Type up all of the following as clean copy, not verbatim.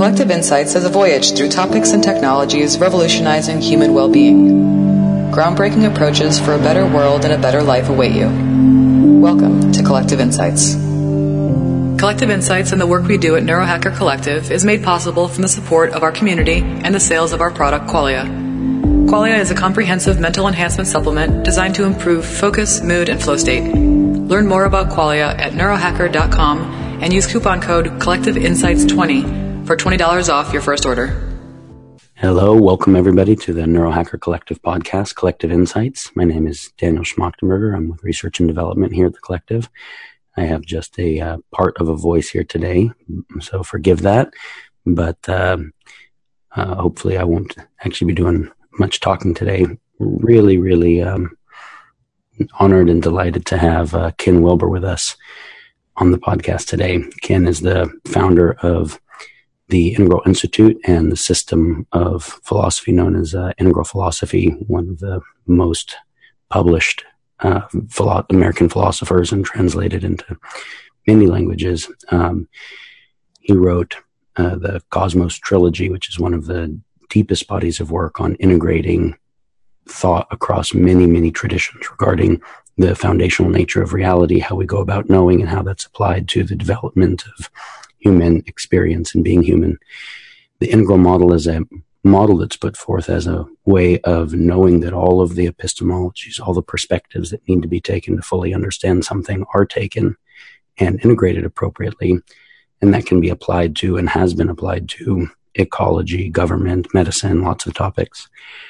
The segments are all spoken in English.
Collective Insights is a voyage through topics and technologies revolutionizing human well-being. Groundbreaking approaches for a better world and a better life await you. Welcome to Collective Insights. Collective Insights and the work we do at Neurohacker Collective is made possible from the support of our community and the sales of our product, Qualia. Qualia is a comprehensive mental enhancement supplement designed to improve focus, mood, and flow state. Learn more about Qualia at neurohacker.com and use coupon code CollectiveInsights20 for $20 off your first order. Hello, welcome everybody to the Neurohacker Collective podcast, Collective Insights. My name is Daniel Schmachtenberger. I'm with Research and Development here at the Collective. I have just a part of a voice here today, so forgive that. But hopefully I won't actually be doing much talking today. Really honored and delighted to have Ken Wilber with us on the podcast today. Ken is the founder of the Integral Institute and the system of philosophy known as Integral Philosophy, one of the most published American philosophers and translated into many languages. He wrote the Cosmos Trilogy, which is one of the deepest bodies of work on integrating thought across many traditions regarding the foundational nature of reality, how we go about knowing, and how that's applied to the development of human experience and being human. The integral model is a model that's put forth as a way of knowing that all of the epistemologies, all the perspectives that need to be taken to fully understand something are taken and integrated appropriately. And that can be applied to and has been applied to ecology, government, medicine, lots of topics.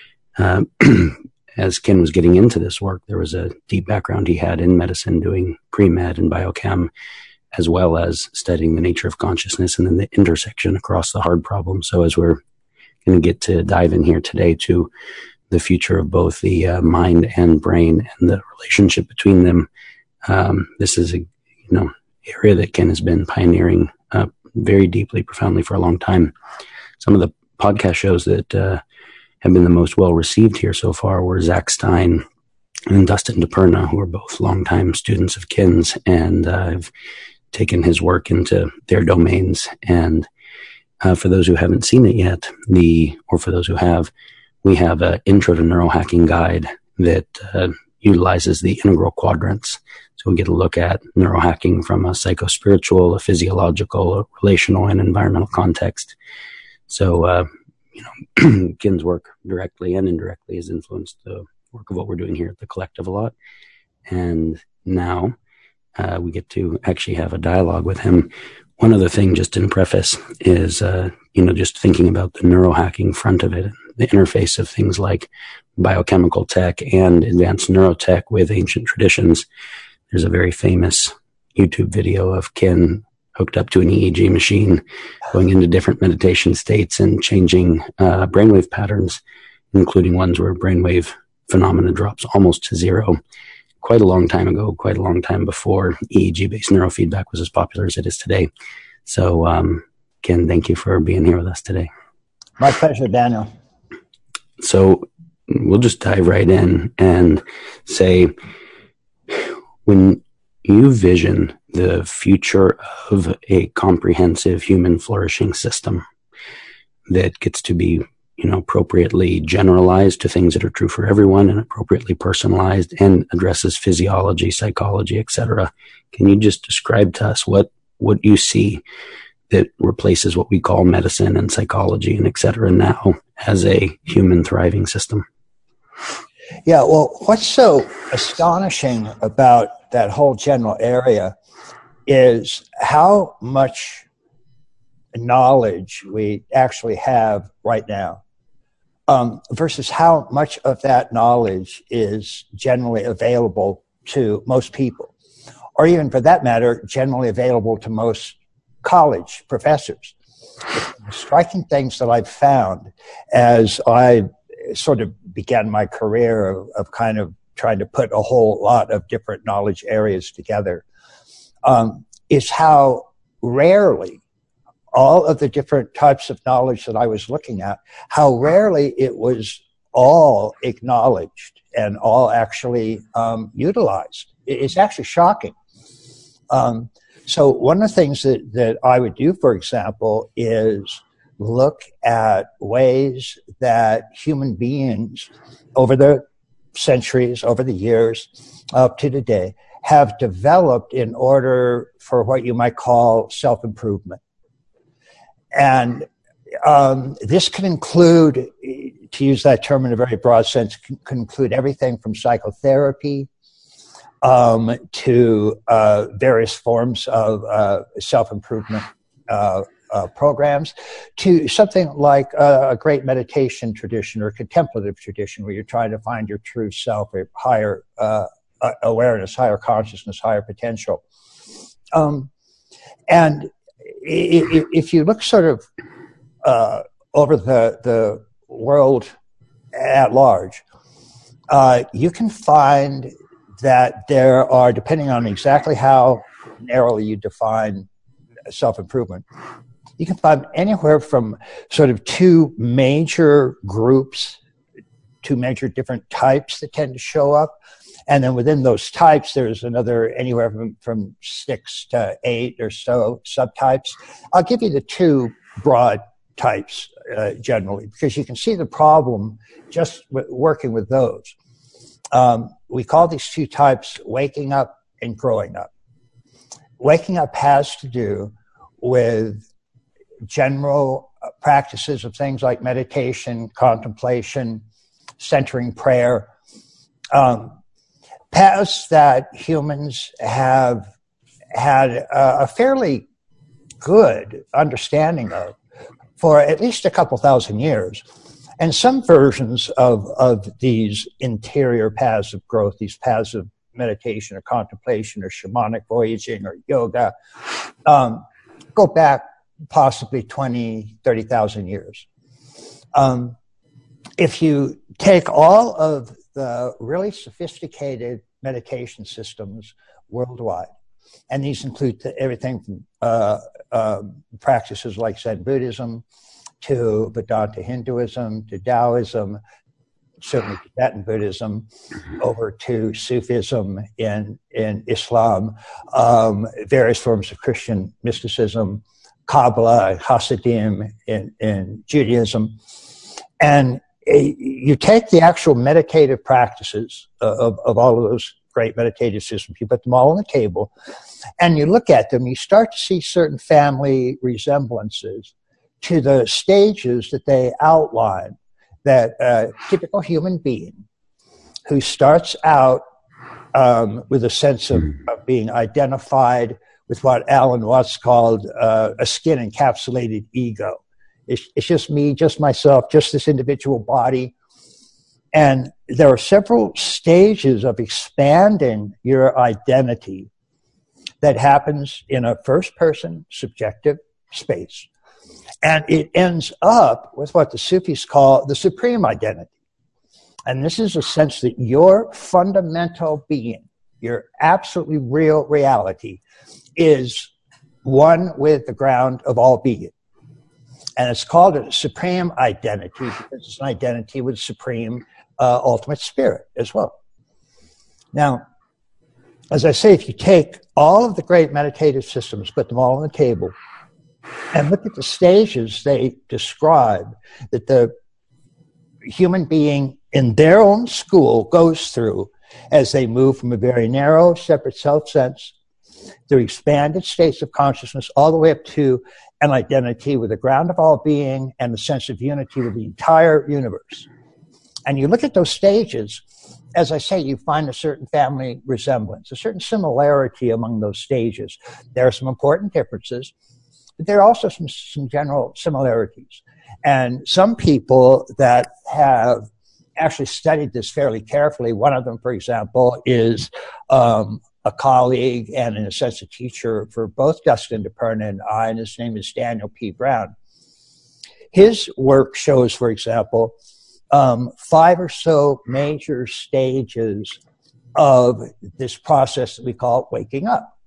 As Ken was getting into this work, there was a deep background he had in medicine, doing pre-med and biochem, as well as studying the nature of consciousness and then the intersection across the hard problems. So as we're going to get to dive in here today to the future of both the mind and brain and the relationship between them, this is a area that Ken has been pioneering very deeply, profoundly for a long time. Some of the podcast shows that have been the most well received here so far were Zach Stein and Dustin DePerna, who are both longtime students of Ken's, and I've taken his work into their domains. And for those who haven't seen it yet, or for those who have, we have an intro to neurohacking guide that utilizes the integral quadrants. So we get a look at neurohacking from a psychospiritual, a physiological, a relational, and environmental context. So, Ken's work directly and indirectly has influenced the work of what we're doing here at the Collective a lot. And now we get to actually have a dialogue with him. One other thing, just in preface, is, just thinking about the neurohacking front of it, the interface of things like biochemical tech and advanced neurotech with ancient traditions. There's a very famous YouTube video of Ken hooked up to an EEG machine, going into different meditation states and changing brainwave patterns, including ones where brainwave phenomena drops almost to zero. Quite a long time ago, quite a long time before EEG-based neurofeedback was as popular as it is today. So, Ken, thank you for being here with us today. My pleasure, Daniel. So we'll just dive right in and say, when you vision the future of a comprehensive human flourishing system that gets to be, appropriately generalized to things that are true for everyone and appropriately personalized and addresses physiology, psychology, etc. Can you just describe to us what you see that replaces what we call medicine and psychology and etc. now as a human thriving system? Yeah, well, what's so astonishing about that whole general area is how much knowledge we actually have right now, versus how much of that knowledge is generally available to most people, or even for that matter, generally available to most college professors. The striking things that I've found as I sort of began my career of kind of trying to put a whole lot of different knowledge areas together, is how rarely all of the different types of knowledge that I was looking at, how rarely it was all acknowledged and all actually utilized. It's actually shocking. So one of the things that I would do, for example, is look at ways that human beings over the centuries, over the years, up to today, have developed in order for what you might call self-improvement. And this can include, to use that term in a very broad sense, can include everything from psychotherapy to various forms of self-improvement programs, to something like a great meditation tradition or contemplative tradition where you're trying to find your true self, a higher awareness, higher consciousness, higher potential. And if you look sort of over the world at large, you can find that there are, depending on exactly how narrowly you define self-improvement, you can find anywhere from sort of two major groups, two major different types that tend to show up. And then within those types, there's another anywhere from 6 to 8 or so subtypes. I'll give you the two broad types generally, because you can see the problem just working with those. We call these two types waking up and growing up. Waking up has to do with general practices of things like meditation, contemplation, centering prayer, paths that humans have had a fairly good understanding of for at least a couple thousand years. And some versions of these interior paths of growth, these paths of meditation or contemplation or shamanic voyaging or yoga, go back possibly 20, 30,000 years. If you take all of the really sophisticated meditation systems worldwide, and these include everything from practices like Zen Buddhism to Vedanta Hinduism to Taoism, certainly Tibetan Buddhism, over to Sufism in Islam, various forms of Christian mysticism, Kabbalah, Hasidim in Judaism. And you take the actual meditative practices of all of those great meditative systems, you put them all on the table, and you look at them, you start to see certain family resemblances to the stages that they outline that a typical human being who starts out with a sense of being identified with what Alan Watts called a skin-encapsulated ego. It's just me, just myself, just this individual body. And there are several stages of expanding your identity that happens in a first-person subjective space. And it ends up with what the Sufis call the supreme identity. And this is a sense that your fundamental being, your absolutely real reality, is one with the ground of all being. And it's called a supreme identity because it's an identity with supreme ultimate spirit as well. Now, as I say, if you take all of the great meditative systems, put them all on the table, and look at the stages they describe that the human being in their own school goes through as they move from a very narrow, separate self-sense through expanded states of consciousness all the way up to an identity with the ground of all being and the sense of unity with the entire universe. And you look at those stages, as I say, you find a certain family resemblance, a certain similarity among those stages. There are some important differences, but there are also some general similarities. And some people that have actually studied this fairly carefully, one of them, for example, is a colleague and, in a sense, a teacher for both Dustin DePerna and I, and his name is Daniel P. Brown. His work shows, for example, 5 or so major stages of this process that we call waking up.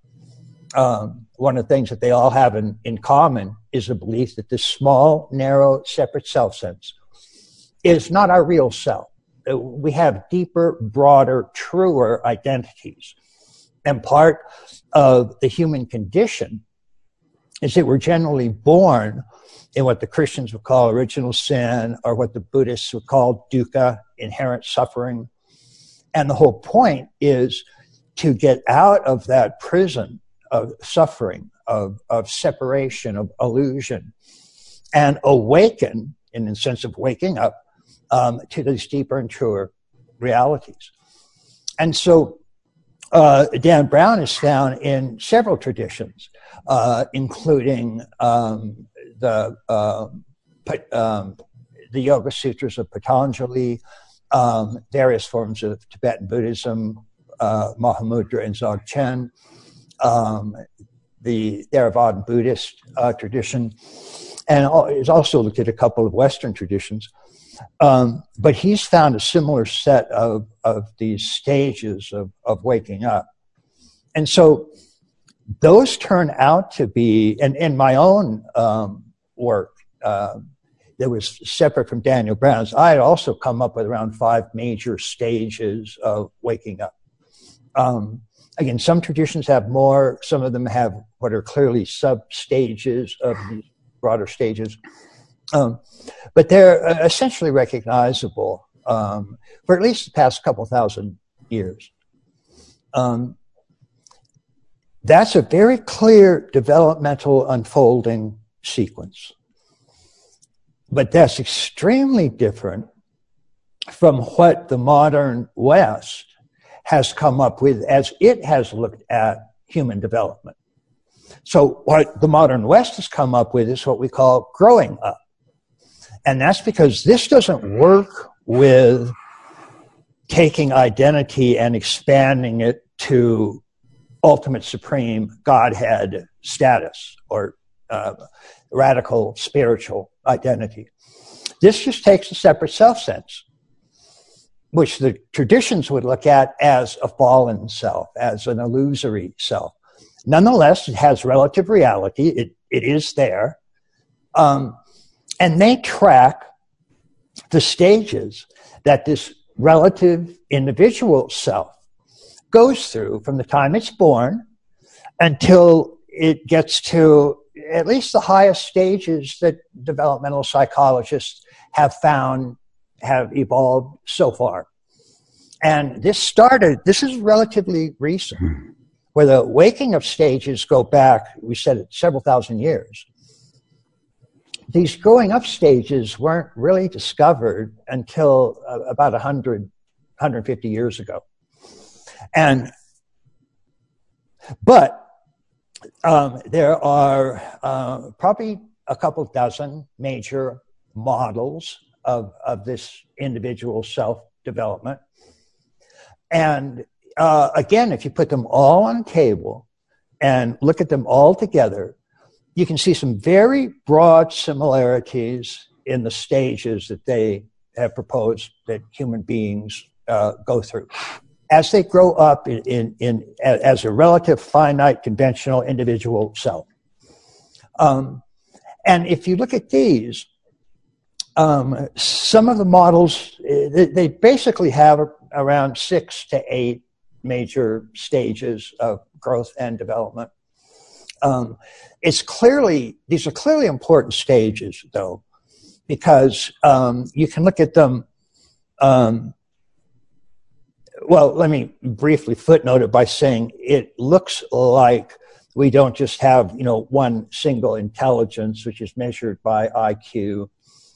One of the things that they all have in common is a belief that this small, narrow, separate self-sense is not our real self. We have deeper, broader, truer identities. And part of the human condition is that we're generally born in what the Christians would call original sin, or what the Buddhists would call dukkha, inherent suffering. And the whole point is to get out of that prison of suffering, of separation, of illusion, and awaken, in the sense of waking up, to these deeper and truer realities. And so Dan Brown is found in several traditions, including the Yoga Sutras of Patanjali, various forms of Tibetan Buddhism, Mahamudra and Dzogchen, the Theravada Buddhist tradition, and he's also looked at a couple of Western traditions. But he's found a similar set of these stages of waking up. And so those turn out to be, and in my own work, that was separate from Daniel Brown's, I had also come up with around 5 major stages of waking up. Again, some traditions have more, some of them have what are clearly sub-stages of these broader stages. But they're essentially recognizable for at least the past couple thousand years. That's a very clear developmental unfolding sequence. But that's extremely different from what the modern West has come up with as it has looked at human development. So what the modern West has come up with is what we call growing up. And that's because this doesn't work with taking identity and expanding it to ultimate supreme Godhead status or radical spiritual identity. This just takes a separate self-sense, which the traditions would look at as a fallen self, as an illusory self. Nonetheless, it has relative reality. It is there. And they track the stages that this relative individual self goes through from the time it's born until it gets to at least the highest stages that developmental psychologists have found have evolved so far. And this is relatively recent, where the waking up stages go back, we said it, several thousand years. These growing up stages weren't really discovered until about 150 years ago. But there are probably a couple dozen major models of this individual self-development. And again, if you put them all on a table and look at them all together, you can see some very broad similarities in the stages that they have proposed that human beings go through as they grow up as a relative, finite, conventional individual self. And if you look at these, some of the models, they basically have around 6 to 8 major stages of growth and development. These are clearly important stages, though, because you can look at them. Well, let me briefly footnote it by saying it looks like we don't just have, one single intelligence, which is measured by IQ.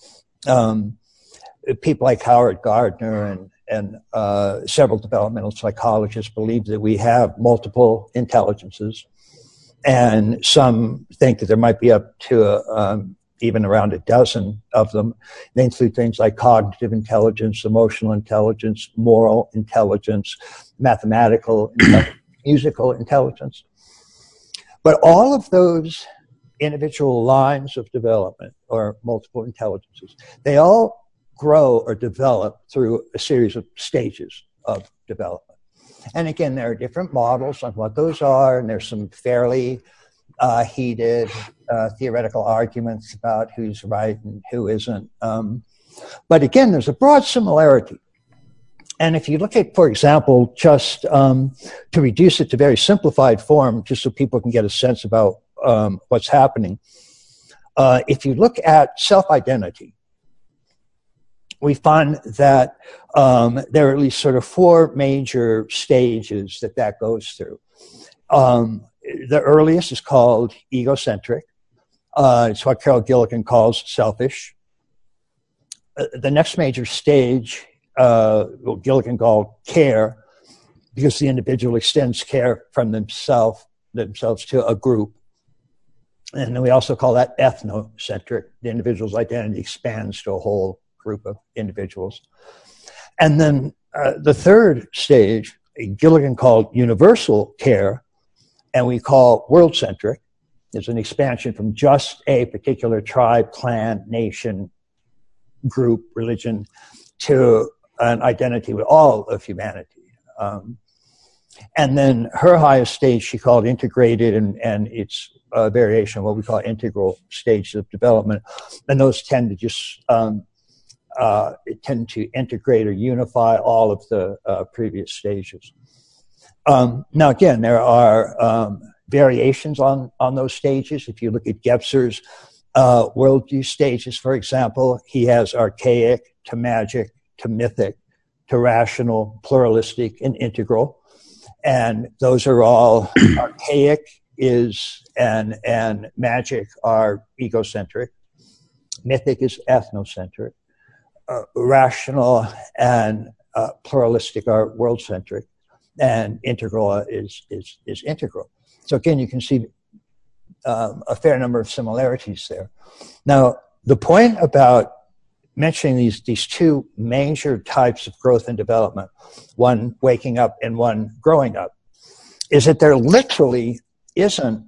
People like Howard Gardner and several developmental psychologists believe that we have multiple intelligences. And some think that there might be up to even around a dozen of them. They include things like cognitive intelligence, emotional intelligence, moral intelligence, mathematical intelligence, musical intelligence. But all of those individual lines of development or multiple intelligences, they all grow or develop through a series of stages of development. And again, there are different models on what those are, and there's some fairly heated theoretical arguments about who's right and who isn't. But again, there's a broad similarity. And if you look at, for example, just to reduce it to very simplified form, just so people can get a sense about what's happening. If you look at self-identity, we find that there are at least sort of four major stages that goes through. The earliest is called egocentric. It's what Carol Gilligan calls selfish. The next major stage, Gilligan called care, because the individual extends care from themselves to a group. And then we also call that ethnocentric. The individual's identity expands to a whole group of individuals. And then the third stage, Gilligan called universal care, and we call world-centric. It's an expansion from just a particular tribe, clan, nation, group, religion, to an identity with all of humanity. And then her highest stage she called integrated, and it's a variation of what we call integral stages of development. And those tend to just tend to integrate or unify all of the previous stages. Now, again, there are variations on those stages. If you look at Gebser's worldview stages, for example, he has archaic to magic to mythic to rational, pluralistic, and integral. And those are all archaic and magic are egocentric. Mythic is ethnocentric. Rational and pluralistic are world-centric. And integral is integral. So again, you can see a fair number of similarities there. Now, the point about mentioning these two major types of growth and development, one waking up and one growing up, is that there literally isn't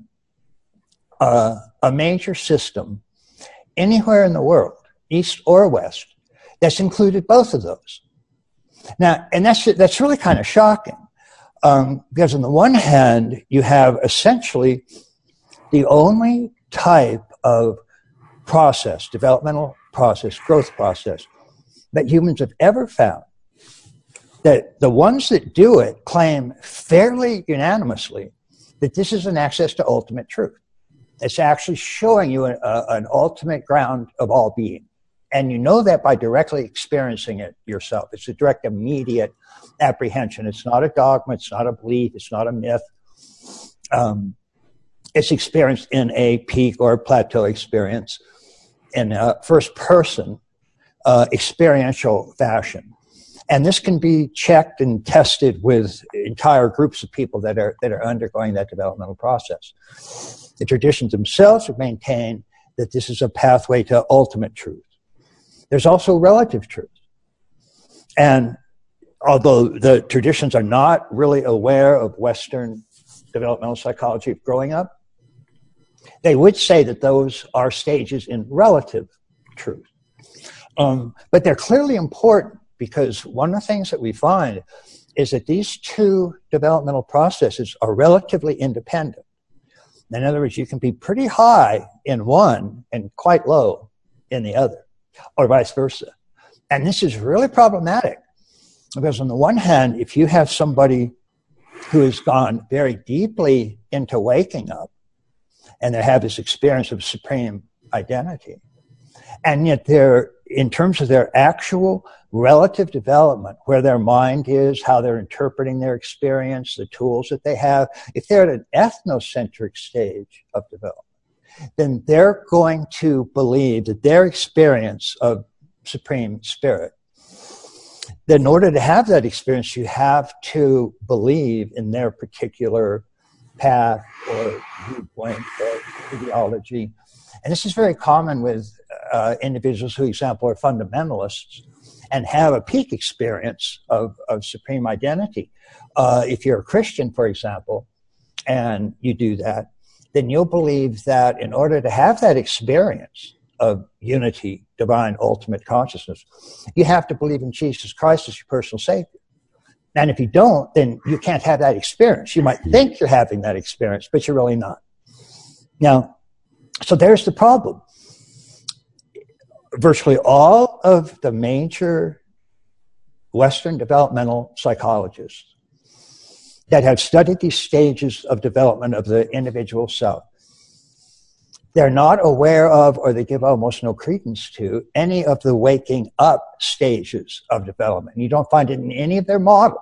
a major system anywhere in the world, east or west, that's included both of those. Now, and that's really kind of shocking, because on the one hand, you have essentially the only type of process, developmental process, growth process, that humans have ever found, that the ones that do it claim fairly unanimously that this is an access to ultimate truth. It's actually showing you an ultimate ground of all being. And you know that by directly experiencing it yourself. It's a direct, immediate apprehension. It's not a dogma. It's not a belief. It's not a myth. It's experienced in a peak or plateau experience in a first-person experiential fashion. And this can be checked and tested with entire groups of people that are undergoing that developmental process. The traditions themselves have maintained that this is a pathway to ultimate truth. There's also relative truth. And although the traditions are not really aware of Western developmental psychology of growing up, they would say that those are stages in relative truth. But they're clearly important, because one of the things that we find is that these two developmental processes are relatively independent. In other words, you can be pretty high in one and quite low in the other, or vice versa. And this is really problematic, because on the one hand, if you have somebody who has gone very deeply into waking up, and they have this experience of supreme identity, and yet they're, in terms of their actual relative development, where their mind is, how they're interpreting their experience, the tools that they have, if they're at an ethnocentric stage of development, then they're going to believe that their experience of supreme spirit, that in order to have that experience, you have to believe in their particular path or viewpoint or ideology. And this is very common with individuals who, for example, are fundamentalists and have a peak experience of supreme identity. If you're a Christian, for example, and you do that, then you'll believe that in order to have that experience of unity, divine, ultimate consciousness, you have to believe in Jesus Christ as your personal Savior. And if you don't, then you can't have that experience. You might think you're having that experience, but you're really not. Now, so there's the problem. Virtually all of the major Western developmental psychologists that have studied these stages of development of the individual self they're not aware of, or they give almost no credence to, any of the waking up stages of development. You don't find it in any of their models.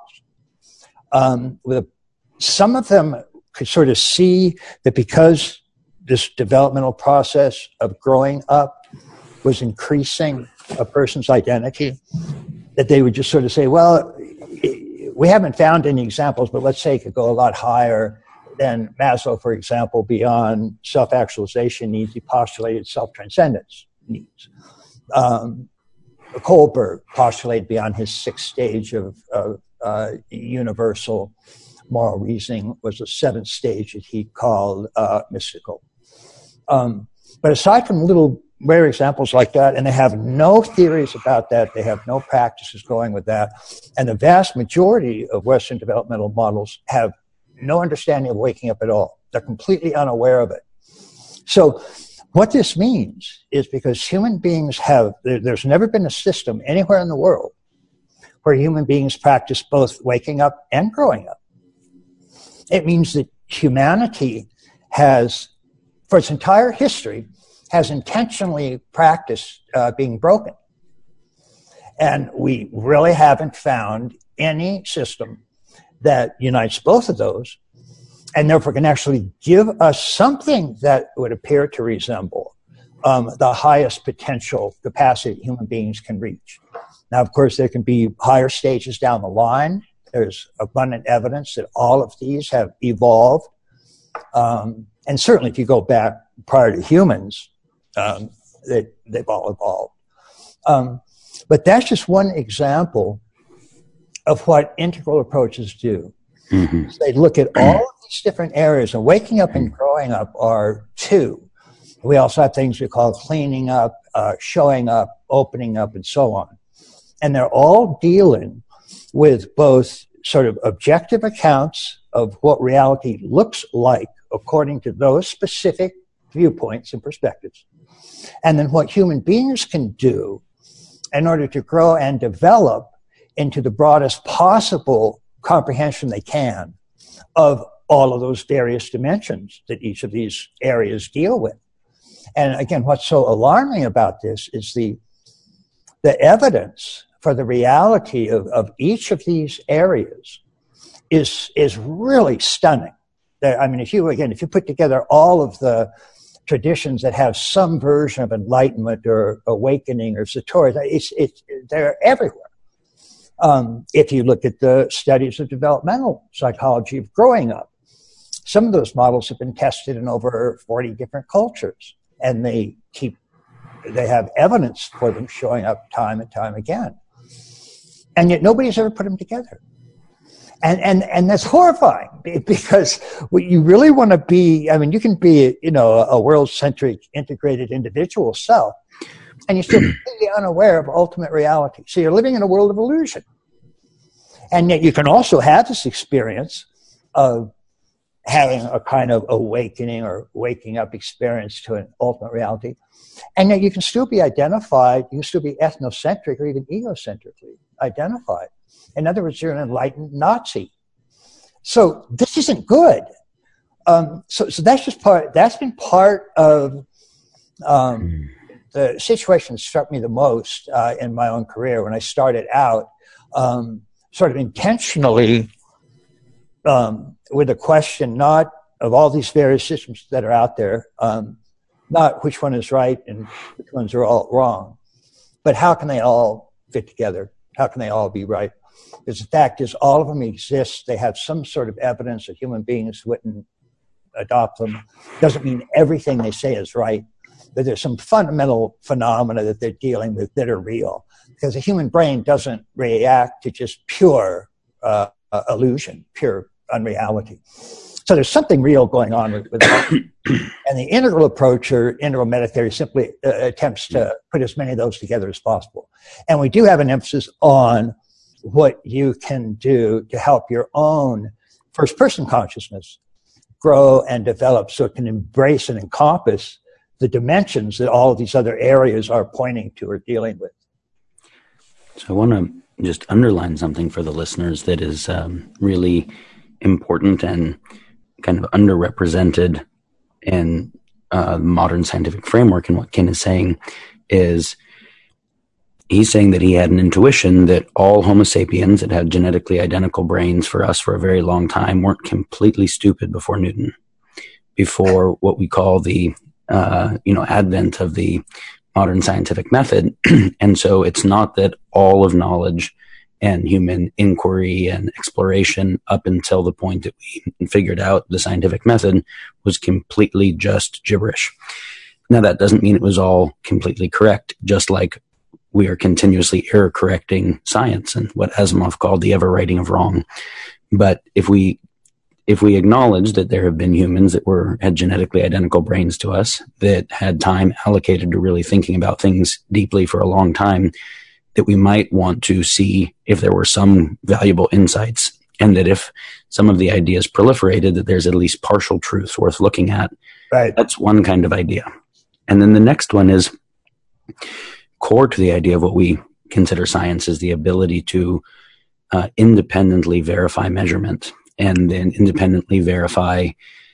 Some of them could sort of see that because this developmental process of growing up was increasing a person's identity, that they would just sort of say, well, we haven't found any examples, but let's say it could go a lot higher than Maslow, for example. Beyond self-actualization needs, he postulated self-transcendence needs. Kohlberg postulated beyond his sixth stage of universal moral reasoning was the seventh stage that he called mystical. But aside from little rare examples like that, and they have no theories about that, they have no practices going with that, and the vast majority of Western developmental models have no understanding of waking up at all. They're completely unaware of it. So what this means is, because human beings there's never been a system anywhere in the world where human beings practice both waking up and growing up. It means that humanity has, for its entire history, has intentionally practiced being broken. And we really haven't found any system that unites both of those, and therefore can actually give us something that would appear to resemble the highest potential capacity human beings can reach. Now, of course, there can be higher stages down the line. There's abundant evidence that all of these have evolved. And certainly if you go back prior to humans, they've all evolved. But that's just one example of what integral approaches do. Mm-hmm. So they look at all of these different areas, and waking up and growing up are two. We also have things we call cleaning up, showing up, opening up, and so on. And they're all dealing with both sort of objective accounts of what reality looks like according to those specific viewpoints and perspectives, and then what human beings can do in order to grow and develop into the broadest possible comprehension they can of all of those various dimensions that each of these areas deal with. And again, what's so alarming about this is the evidence for the reality of each of these areas is really stunning. I mean, if you put together all of the traditions that have some version of enlightenment or awakening or satori, they're everywhere. If you look at the studies of developmental psychology of growing up, some of those models have been tested in over 40 different cultures, and they have evidence for them showing up time and time again. And yet nobody's ever put them together. And that's horrifying, because what you really want to be, I mean, you can be, a world-centric, integrated individual self, and you're still completely unaware of ultimate reality. So you're living in a world of illusion. And yet you can also have this experience of having a kind of awakening or waking up experience to an ultimate reality. And yet you can still be identified, you can still be ethnocentric or even egocentrically identified. In other words, you're an enlightened Nazi. So this isn't good. So that's been part of the situation that struck me the most in my own career when I started out, sort of intentionally with a question not of all these various systems that are out there, not which one is right and which ones are all wrong, but how can they all fit together? How can they all be right? Because the fact is, all of them exist. They have some sort of evidence that human beings wouldn't adopt them. Doesn't mean everything they say is right, but there's some fundamental phenomena that they're dealing with that are real. Because the human brain doesn't react to just pure illusion, pure unreality. So there's something real going on with that. And the integral approach or integral meta theory simply attempts to put as many of those together as possible. And we do have an emphasis on what you can do to help your own first-person consciousness grow and develop so it can embrace and encompass the dimensions that all of these other areas are pointing to or dealing with. So I want to just underline something for the listeners that is really important and kind of underrepresented in modern scientific framework. And what Ken is saying is, he's saying that he had an intuition that all Homo sapiens that had genetically identical brains for us for a very long time weren't completely stupid before Newton, before what we call the advent of the modern scientific method. And so it's not that all of knowledge and human inquiry and exploration up until the point that we figured out the scientific method was completely just gibberish. Now, that doesn't mean it was all completely correct, just like we are continuously error correcting science and what Asimov called the ever righting of wrong. But if we acknowledge that there have been humans that had genetically identical brains to us, that had time allocated to really thinking about things deeply for a long time, that we might want to see if there were some valuable insights, and that if some of the ideas proliferated, that there's at least partial truths worth looking at. Right. That's one kind of idea. And then the next one is core to the idea of what we consider science is the ability to independently verify measurement, and then independently verify,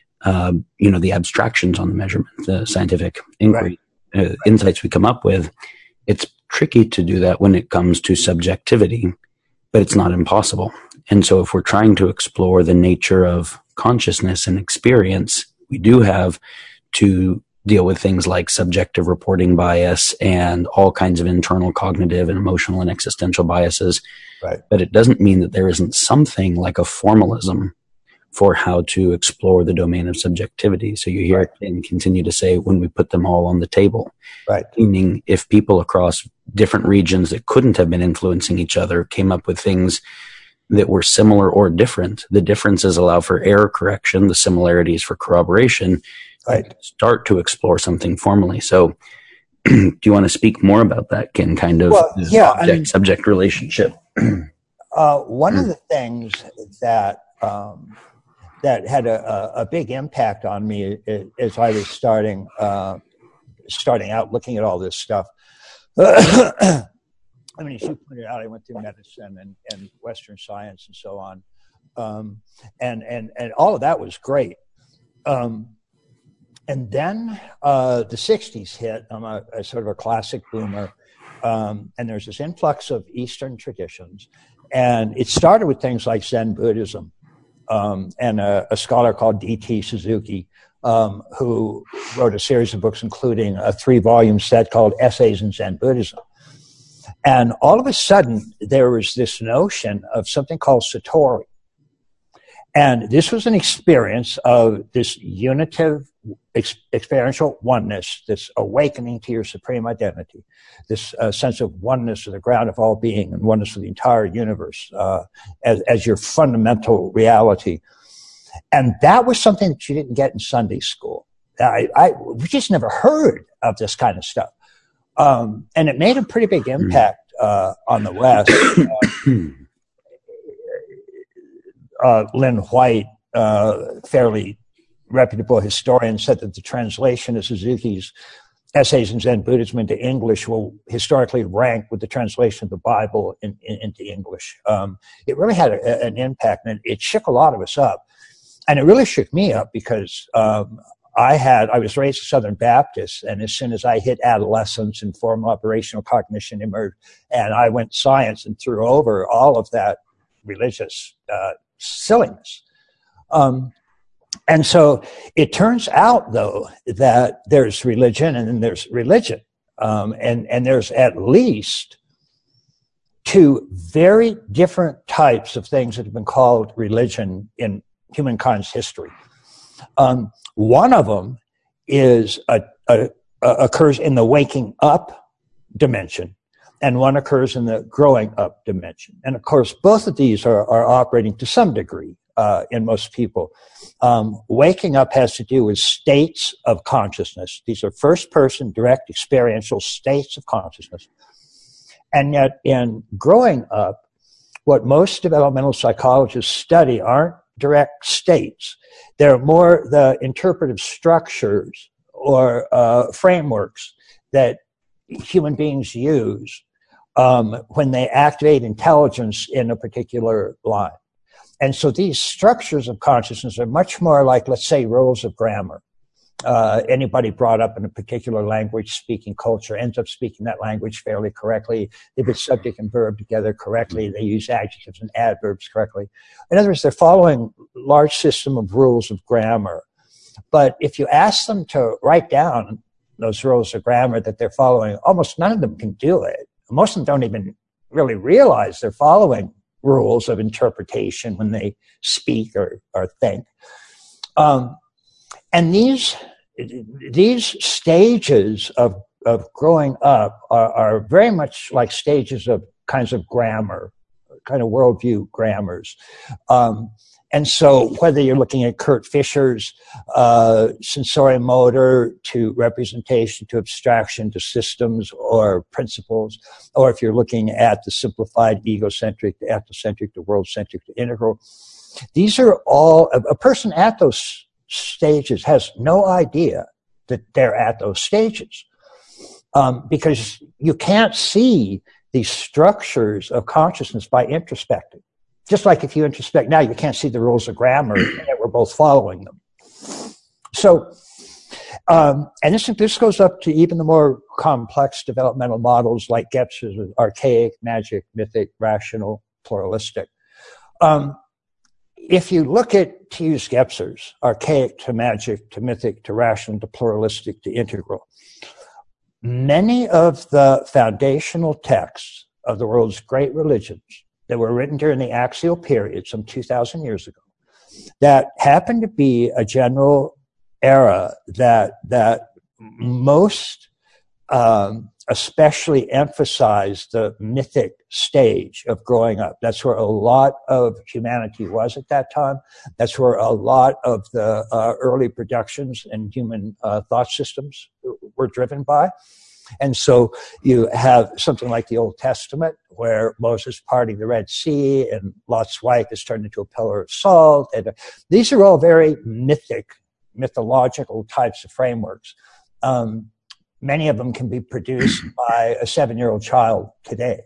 the abstractions on the measurement, the scientific inquiry, insights we come up with. It's tricky to do that when it comes to subjectivity, but it's not impossible. And so if we're trying to explore the nature of consciousness and experience, we do have to deal with things like subjective reporting bias and all kinds of internal cognitive and emotional and existential biases. Right. But it doesn't mean that there isn't something like a formalism for how to explore the domain of subjectivity. So you hear Ken continue to say, when we put them all on the table, meaning if people across different regions that couldn't have been influencing each other came up with things that were similar or different, the differences allow for error correction, the similarities for corroboration, start to explore something formally. So do you want to speak more about that, Ken, kind of object-subject relationship? One of the things that had a big impact on me as I was starting out looking at all this stuff. I mean, as you pointed out, I went through medicine and Western science and so on, and all of that was great. And then the 60s hit. I'm a sort of a classic boomer, and there's this influx of Eastern traditions, and it started with things like Zen Buddhism. And a scholar called D.T. Suzuki, who wrote a series of books, including a 3-volume set called Essays in Zen Buddhism. And all of a sudden, there was this notion of something called Satori. And this was an experience of this unitive experiential oneness, this awakening to your supreme identity, this sense of oneness of the ground of all being and oneness of the entire universe as your fundamental reality. And that was something that you didn't get in Sunday school. We just never heard of this kind of stuff. And it made a pretty big impact on the West. Lynn White, fairly reputable historian, said that the translation of Suzuki's Essays in Zen Buddhism into English will historically rank with the translation of the Bible into English. It really had an impact, and it shook a lot of us up. And it really shook me up because I was raised a Southern Baptist, and as soon as I hit adolescence and formal operational cognition emerged, and I went science and threw over all of that religious silliness. And so it turns out, though, that there's religion and then there's religion. And there's at least 2 very different types of things that have been called religion in humankind's history. One of them is occurs in the waking up dimension, and one occurs in the growing up dimension. And of course, both of these are operating to some degree in most people. Waking up has to do with states of consciousness. These are first-person, direct, experiential states of consciousness. And yet, in growing up, what most developmental psychologists study aren't direct states. They're more the interpretive structures or frameworks that human beings use when they activate intelligence in a particular line. And so these structures of consciousness are much more like, let's say, rules of grammar. Anybody brought up in a particular language-speaking culture ends up speaking that language fairly correctly. They put subject and verb together correctly. They use adjectives and adverbs correctly. In other words, they're following a large system of rules of grammar. But if you ask them to write down those rules of grammar that they're following, almost none of them can do it. Most of them don't even really realize they're following rules of interpretation when they speak or think. And these stages of growing up are very much like stages of kinds of grammar, kind of worldview grammars. And so whether you're looking at Kurt Fischer's sensorimotor to representation to abstraction to systems or principles, or if you're looking at the simplified egocentric to ethnocentric to world-centric to integral, these are all, a person at those stages has no idea that they're at those stages, because you can't see these structures of consciousness by introspecting. Just like if you introspect now, you can't see the rules of grammar, and yet we're both following them. So, and this goes up to even the more complex developmental models like Gebser's, archaic, magic, mythic, rational, pluralistic. If you look at, to use Gebser's, archaic to magic to mythic to rational to pluralistic to integral, many of the foundational texts of the world's great religions that were written during the axial period, some 2,000 years ago, that happened to be a general era that most especially emphasized the mythic stage of growing up. That's where a lot of humanity was at that time. That's where a lot of the early productions and human thought systems were driven by. And so you have something like the Old Testament, where Moses parting the Red Sea and Lot's wife is turned into a pillar of salt. And these are all very mythological types of frameworks. Many of them can be produced by a 7-year-old child today.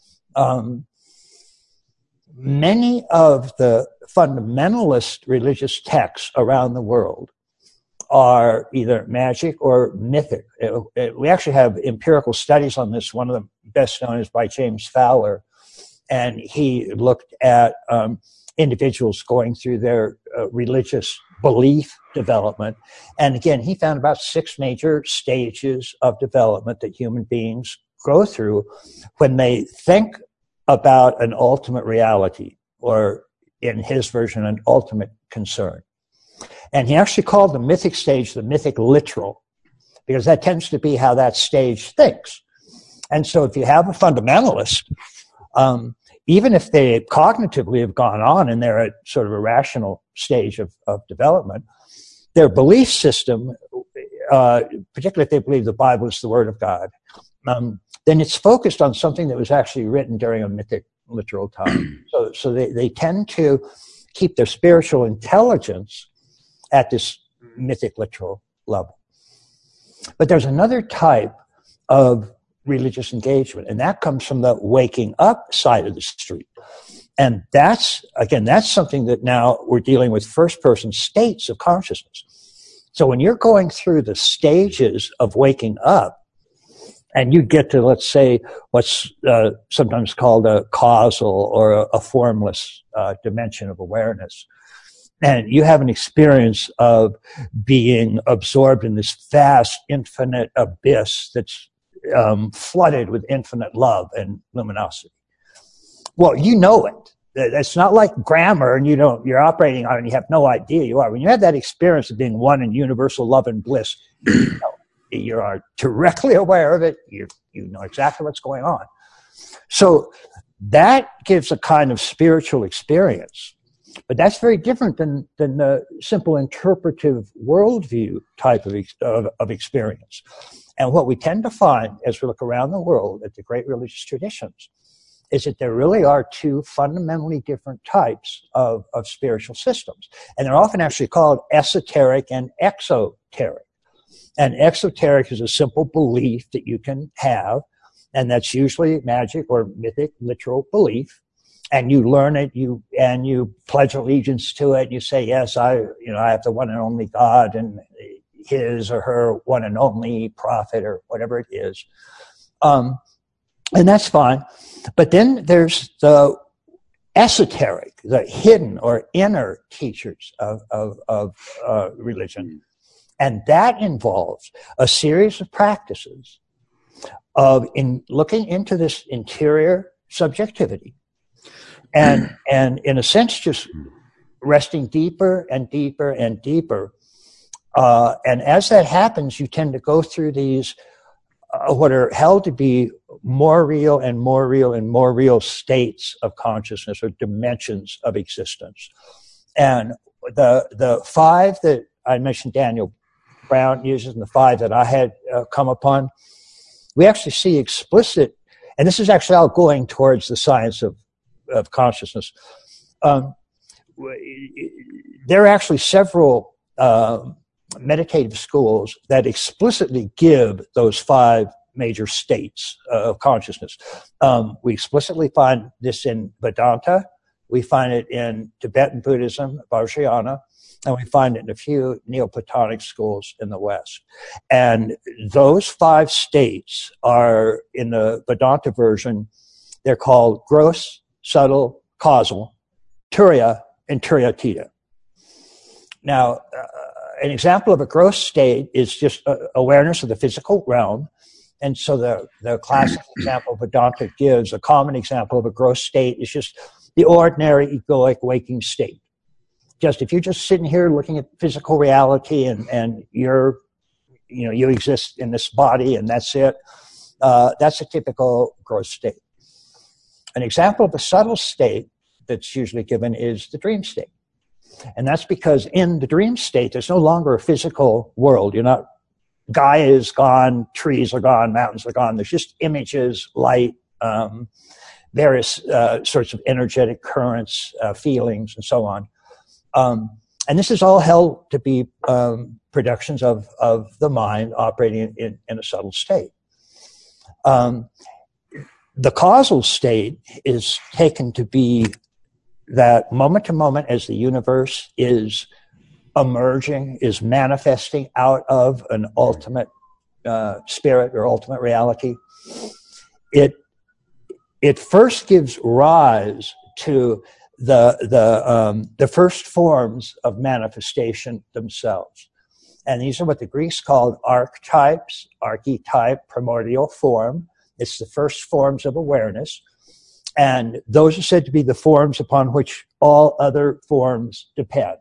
Many of the fundamentalist religious texts around the world are either magic or mythic. We actually have empirical studies on this. One of the best known is by James Fowler, and he looked at individuals going through their religious belief development. And again, he found about 6 major stages of development that human beings go through when they think about an ultimate reality, or in his version, an ultimate concern. And he actually called the mythic stage the mythic literal, because that tends to be how that stage thinks. And so if you have a fundamentalist, even if they cognitively have gone on and they're at sort of a rational stage of development, their belief system, particularly if they believe the Bible is the Word of God, then it's focused on something that was actually written during a mythic literal time. So they tend to keep their spiritual intelligence at this mythic literal level. But there's another type of religious engagement, and that comes from the waking up side of the street. And that's something that now we're dealing with first-person states of consciousness. So when you're going through the stages of waking up, and you get to, let's say, what's sometimes called a causal or a formless dimension of awareness, and you have an experience of being absorbed in this vast, infinite abyss that's flooded with infinite love and luminosity. Well, you know it. It's not like grammar, and you're operating on it and you have no idea you are. When you have that experience of being one in universal love and bliss, you are directly aware of it. You know exactly what's going on. So that gives a kind of spiritual experience. But that's very different than the simple interpretive worldview type of experience. And what we tend to find as we look around the world at the great religious traditions is that there really are 2 fundamentally different types of spiritual systems. And they're often actually called esoteric and exoteric. And exoteric is a simple belief that you can have, and that's usually magic or mythic, literal belief. And you learn it, you pledge allegiance to it. You say, yes, I have the one and only God, and his or her one and only prophet or whatever it is. And that's fine. But then there's the esoteric, the hidden or inner teachers of religion. And that involves a series of practices of looking into this interior subjectivity and in a sense just resting deeper and deeper and deeper. And as that happens, you tend to go through these what are held to be more real and more real and more real states of consciousness or dimensions of existence. And the five that I mentioned Daniel Brown uses and the five that I had come upon, we actually see explicit, and this is actually all going towards the science of consciousness. There are actually several meditative schools that explicitly give those five major states of consciousness. We explicitly find this in Vedanta. We find it in Tibetan Buddhism, Vajrayana, and we find it in a few Neoplatonic schools in the West. And those five states are, in the Vedanta version, they're called gross, subtle, causal, turiya, and turiyatita. Now, an example of a gross state is just awareness of the physical realm. And so the classic example Vedanta gives, a common example of a gross state, is just the ordinary egoic waking state. Just if you're just sitting here looking at physical reality and you exist in this body and that's it, that's a typical gross state. An example of a subtle state that's usually given is the dream state. And that's because in the dream state, there's no longer a physical world. Gaia is gone, trees are gone, mountains are gone. There's just images, light, various sorts of energetic currents, feelings, and so on. And this is all held to be productions of the mind operating in a subtle state. The causal state is taken to be that moment to moment as the universe is emerging, is manifesting out of an ultimate spirit or ultimate reality. It first gives rise to the first forms of manifestation themselves. And these are what the Greeks called archetypes, archetype, primordial form. It's the first forms of awareness. And those are said to be the forms upon which all other forms depend.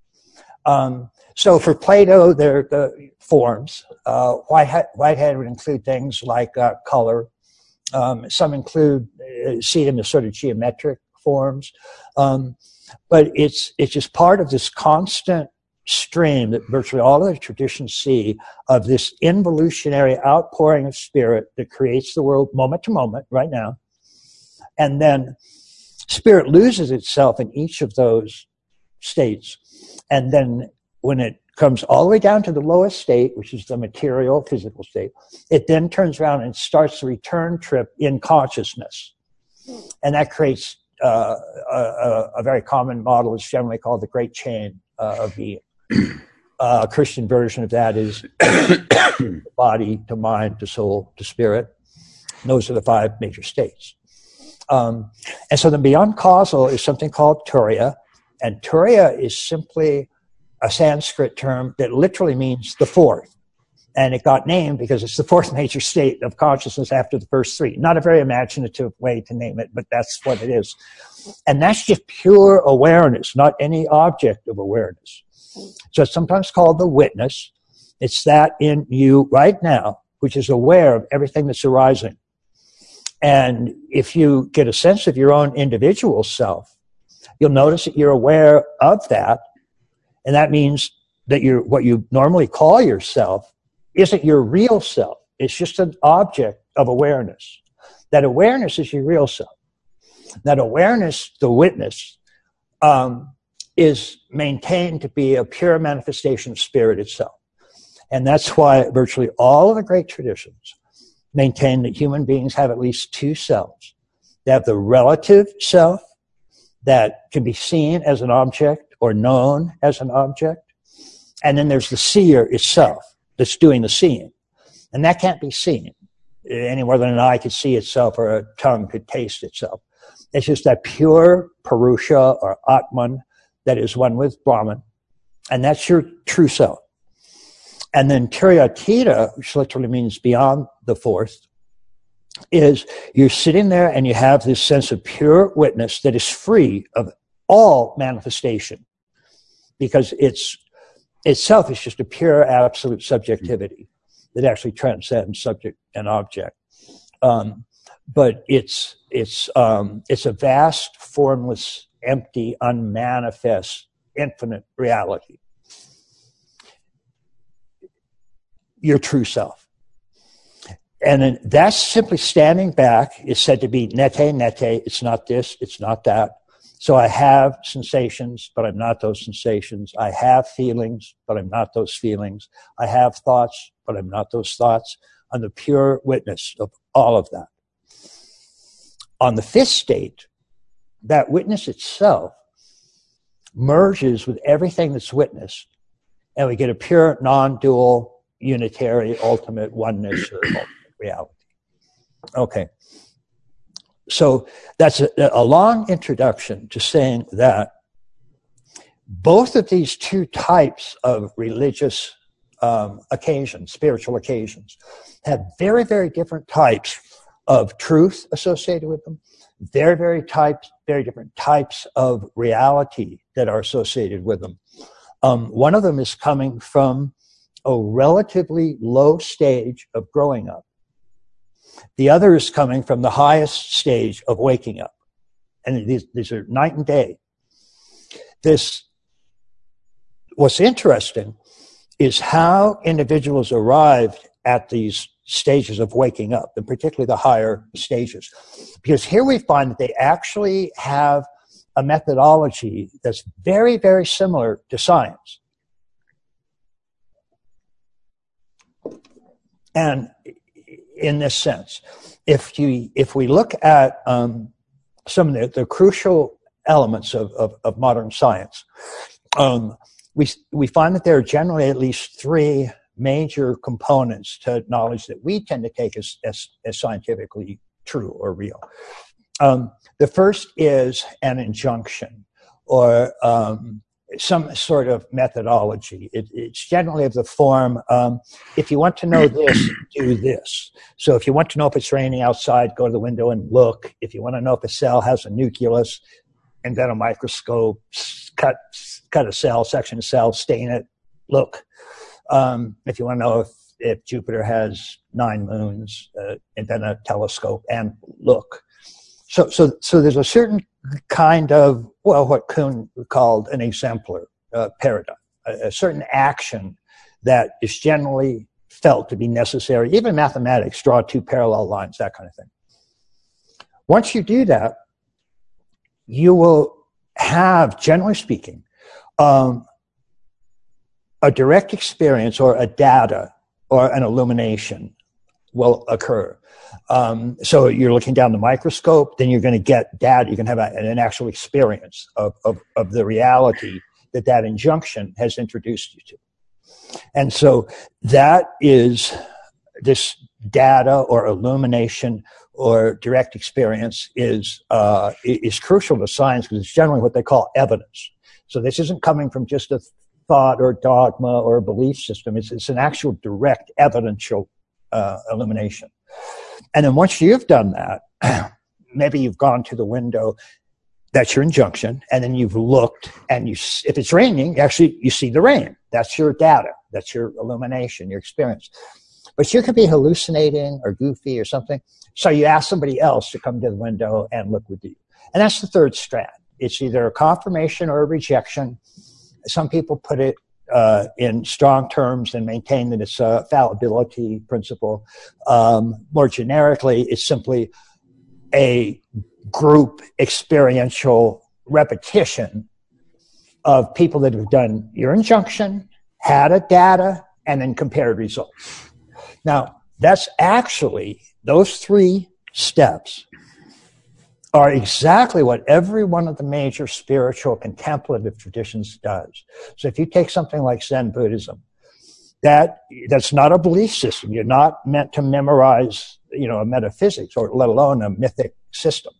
So for Plato, they're the forms. Whitehead would include things like color. Some see them as sort of geometric forms. But it's just part of this constant stream that virtually all of the traditions see of this involutionary outpouring of spirit that creates the world moment to moment right now. And then spirit loses itself in each of those states. And then when it comes all the way down to the lowest state, which is the material, physical state, it then turns around and starts the return trip in consciousness. And that creates a very common model. It's generally called the Great Chain of Being. A Christian version of that is body to mind to soul to spirit. And those are the five major states. And so then beyond causal is something called turiya. And turiya is simply a Sanskrit term that literally means the fourth. And it got named because it's the fourth major state of consciousness after the first three. Not a very imaginative way to name it, but that's what it is. And that's just pure awareness, not any object of awareness. So it's sometimes called the witness. It's that in you right now, which is aware of everything that's arising. And if you get a sense of your own individual self, you'll notice that you're aware of that. And that means that what you normally call yourself isn't your real self. It's just an object of awareness. That awareness is your real self. That awareness, the witness, is maintained to be a pure manifestation of spirit itself. And that's why virtually all of the great traditions maintain that human beings have at least two selves. They have the relative self that can be seen as an object or known as an object. And then there's the seer itself that's doing the seeing. And that can't be seen any more than an eye could see itself or a tongue could taste itself. It's just that pure Purusha or Atman that is one with Brahman. And that's your true self. And then Turyatita, which literally means beyond the fourth, is you're sitting there and you have this sense of pure witness that is free of all manifestation, because itself is just a pure absolute subjectivity that actually transcends subject and object. But it's a vast, formless, empty, unmanifest, infinite reality. Your true self. And then that's simply standing back is said to be nete, nete. It's not this, it's not that. So I have sensations, but I'm not those sensations. I have feelings, but I'm not those feelings. I have thoughts, but I'm not those thoughts. I'm the pure witness of all of that. On the fifth state, that witness itself merges with everything that's witnessed, and we get a pure, non-dual, unitary, ultimate oneness or ultimate reality. Okay. So that's a long introduction to saying that both of these two types of religious occasions, spiritual occasions, have very, very different types of truth associated with them, very, very different types of reality that are associated with them. One of them is coming from a relatively low stage of growing up. The other is coming from the highest stage of waking up. And these are night and day. What's interesting is how individuals arrived at these stages of waking up, and particularly the higher stages. Because here we find that they actually have a methodology that's very, very similar to science. And in this sense, if we look at some of the crucial elements of modern science, we find that there are generally at least three major components to knowledge that we tend to take as scientifically true or real. The first is an injunction, or some sort of methodology. It's generally of the form, if you want to know this, do this. So if you want to know if it's raining outside, go to the window and look. If you want to know if a cell has a nucleus, invent a microscope, cut a cell, section a cell, stain it, look. If you want to know if Jupiter has 9 moons, invent a telescope and look. So there's a certain kind of, well, what Kuhn called an exemplar paradigm, a certain action that is generally felt to be necessary. Even mathematics, draw 2 parallel lines, that kind of thing. Once you do that, you will have, generally speaking, a direct experience or a data or an illumination will occur. So you're looking down the microscope, then you're going to get data. You can have an actual experience of the reality that injunction has introduced you to. And so that is this data or illumination or direct experience is crucial to science, because it's generally what they call evidence. So this isn't coming from just a thought or dogma or a belief system. It's an actual direct evidential illumination. And then once you've done that, maybe you've gone to the window, that's your injunction, and then you've looked, and if it's raining, actually you see the rain. That's your data. That's your illumination, your experience. But you could be hallucinating or goofy or something. So you ask somebody else to come to the window and look with you. And that's the third strand. It's either a confirmation or a rejection. Some people put it in strong terms and maintain that it's a fallibility principle. More generically, it's simply a group experiential repetition of people that have done your injunction, had a data, and then compared results. Now, that's actually, those 3 steps are exactly what every one of the major spiritual contemplative traditions does. So if you take something like Zen Buddhism, that's not a belief system. You're not meant to memorize, a metaphysics, or let alone a mythic system.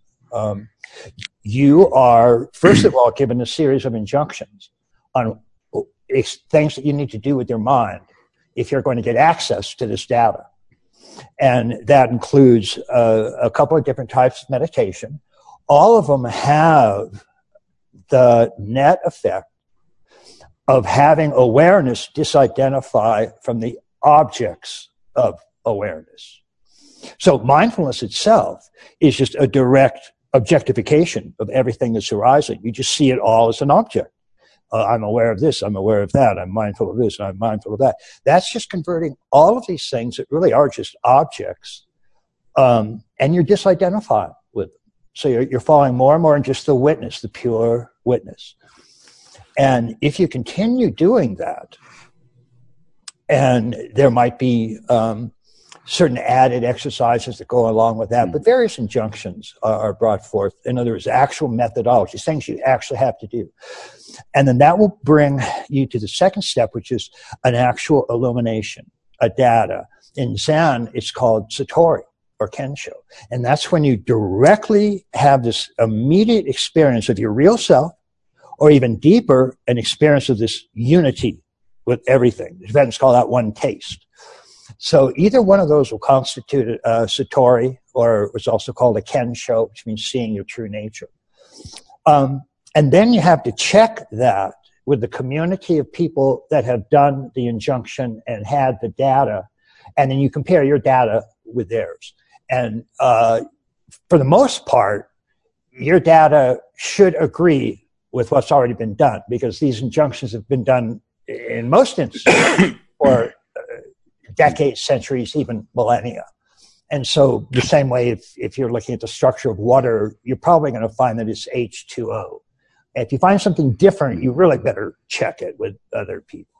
You are, first of all, given a series of injunctions on things that you need to do with your mind if you're going to get access to this data. And that includes a couple of different types of meditation. All of them have the net effect of having awareness disidentify from the objects of awareness. So mindfulness itself is just a direct objectification of everything that's arising. You just see it all as an object. I'm aware of this, I'm aware of that, I'm mindful of this, I'm mindful of that. That's just converting all of these things that really are just objects, and you're disidentifying with them. So you're falling more and more in just the witness, the pure witness. And if you continue doing that, and there might be certain added exercises that go along with that, but various injunctions are brought forth. In other words, actual methodologies, things you actually have to do. And then that will bring you to the second step, which is an actual illumination, a data. In Zen, it's called Satori or Kensho. And that's when you directly have this immediate experience of your real self, or even deeper, an experience of this unity with everything. The Tibetans call that one taste. So either one of those will constitute a Satori, or what's also called a Kensho, which means seeing your true nature. And then you have to check that with the community of people that have done the injunction and had the data, and then you compare your data with theirs. And for the most part, your data should agree with what's already been done, because these injunctions have been done in most instances for decades, centuries, even millennia. And so the same way, if you're looking at the structure of water, you're probably going to find that it's H2O. And if you find something different, you really better check it with other people.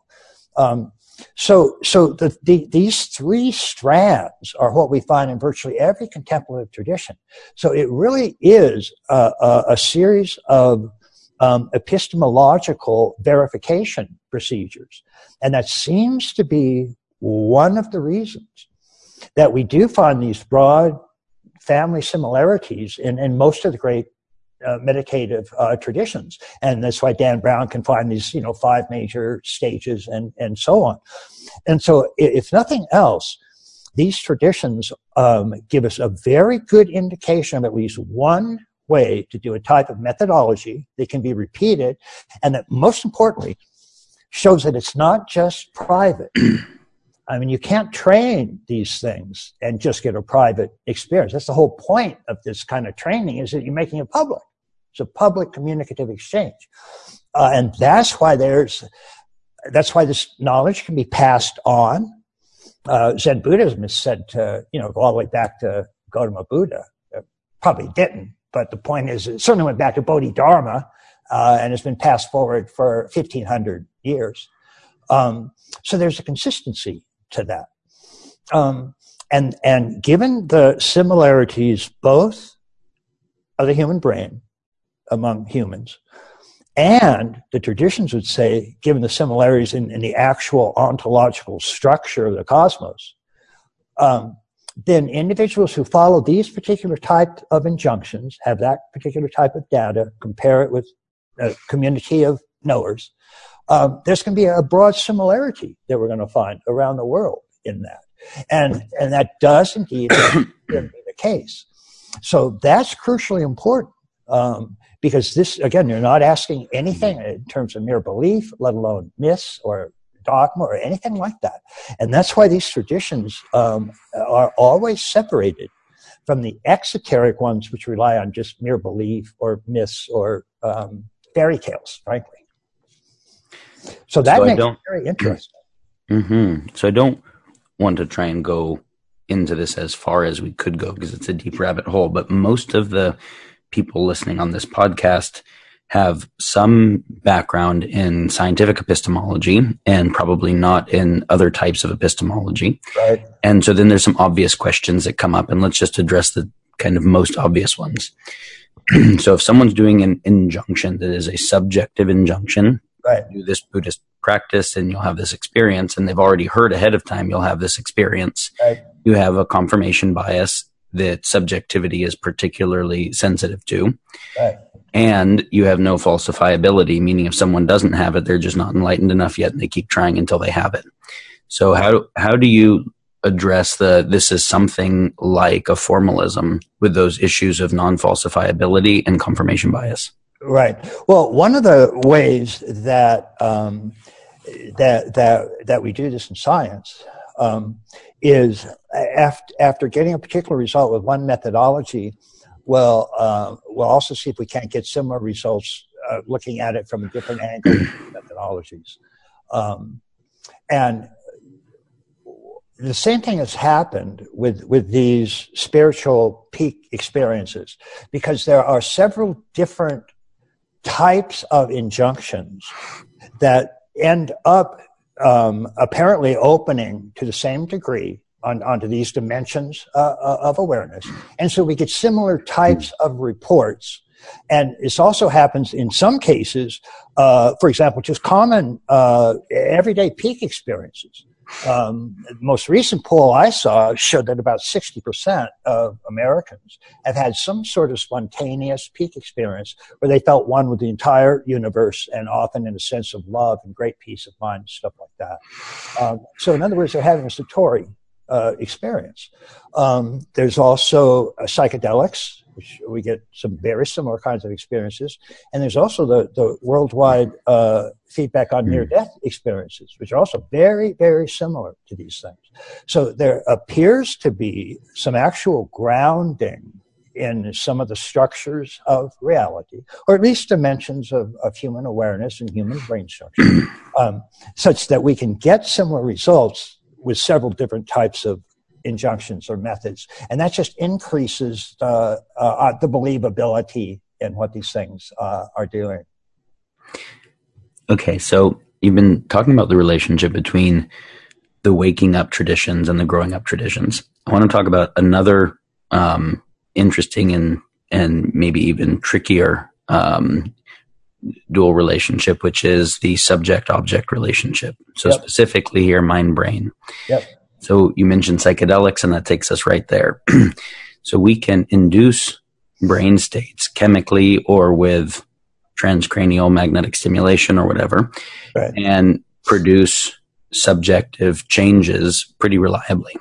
So these three strands are what we find in virtually every contemplative tradition. So it really is a series of epistemological verification procedures. And that seems to be one of the reasons that we do find these broad family similarities in most of the great meditative traditions. And that's why Dan Brown can find these, 5 major stages and so on. And so if nothing else, these traditions give us a very good indication of at least one way to do a type of methodology that can be repeated, and that most importantly shows that it's not just private. I mean, you can't train these things and just get a private experience. That's the whole point of this kind of training, is that you're making it public. It's a public communicative exchange. And that's why this knowledge can be passed on. Zen Buddhism is said to, go all the way back to Gautama Buddha. Probably didn't, but the point is it certainly went back to Bodhidharma, and has been passed forward for 1,500 years. So there's a consistency to that. And given the similarities both of the human brain among humans, and the traditions would say, given the similarities in the actual ontological structure of the cosmos, then individuals who follow these particular type of injunctions, have that particular type of data, compare it with a community of knowers, there's going to be a broad similarity that we're going to find around the world in that. And that does indeed be the case. So that's crucially important, because this, again, you're not asking anything in terms of mere belief, let alone myths or dogma or anything like that. And that's why these traditions are always separated from the exoteric ones, which rely on just mere belief or myths or fairy tales, frankly. So that makes it very interesting. Mm-hmm. So I don't want to try and go into this as far as we could go, because it's a deep rabbit hole, but most of the people listening on this podcast have some background in scientific epistemology and probably not in other types of epistemology. Right. And so then there's some obvious questions that come up, and let's just address the kind of most obvious ones. So if someone's doing an injunction that is a subjective injunction, right, do this Buddhist practice and you'll have this experience, and they've already heard ahead of time you'll have this experience, right, you have a confirmation bias that subjectivity is particularly sensitive to. right. And you have no falsifiability, meaning if someone doesn't have it, they're just not enlightened enough yet, and they keep trying until they have it. So how do you address this is something like a formalism with those issues of non-falsifiability and confirmation bias? Right. Well, one of the ways that that we do this in science is after getting a particular result with one methodology, we'll also see if we can't get similar results looking at it from a different angle methodologies. And the same thing has happened with these spiritual peak experiences, because there are several different types of injunctions that end up apparently opening to the same degree onto these dimensions of awareness. And so we get similar types of reports. And this also happens in some cases, for example, just common everyday peak experiences. The most recent poll I saw showed that about 60% of Americans have had some sort of spontaneous peak experience where they felt one with the entire universe, and often in a sense of love and great peace of mind, stuff like that. So in other words, they're having a satori experience. There's also psychedelics, which we get some very similar kinds of experiences. And there's also the worldwide feedback on near-death experiences, which are also very, very similar to these things. So there appears to be some actual grounding in some of the structures of reality, or at least dimensions of human awareness and human brain structure, such that we can get similar results with several different types of injunctions or methods. And that just increases the believability in what these things are doing. Okay, so you've been talking about the relationship between the waking up traditions and the growing up traditions. I want to talk about another interesting and maybe even trickier dual relationship, which is the subject-object relationship. So specifically here, mind-brain. Yep. So you mentioned psychedelics, and that takes us right there. So we can induce brain states chemically or with transcranial magnetic stimulation or whatever, right, and produce subjective changes pretty reliably.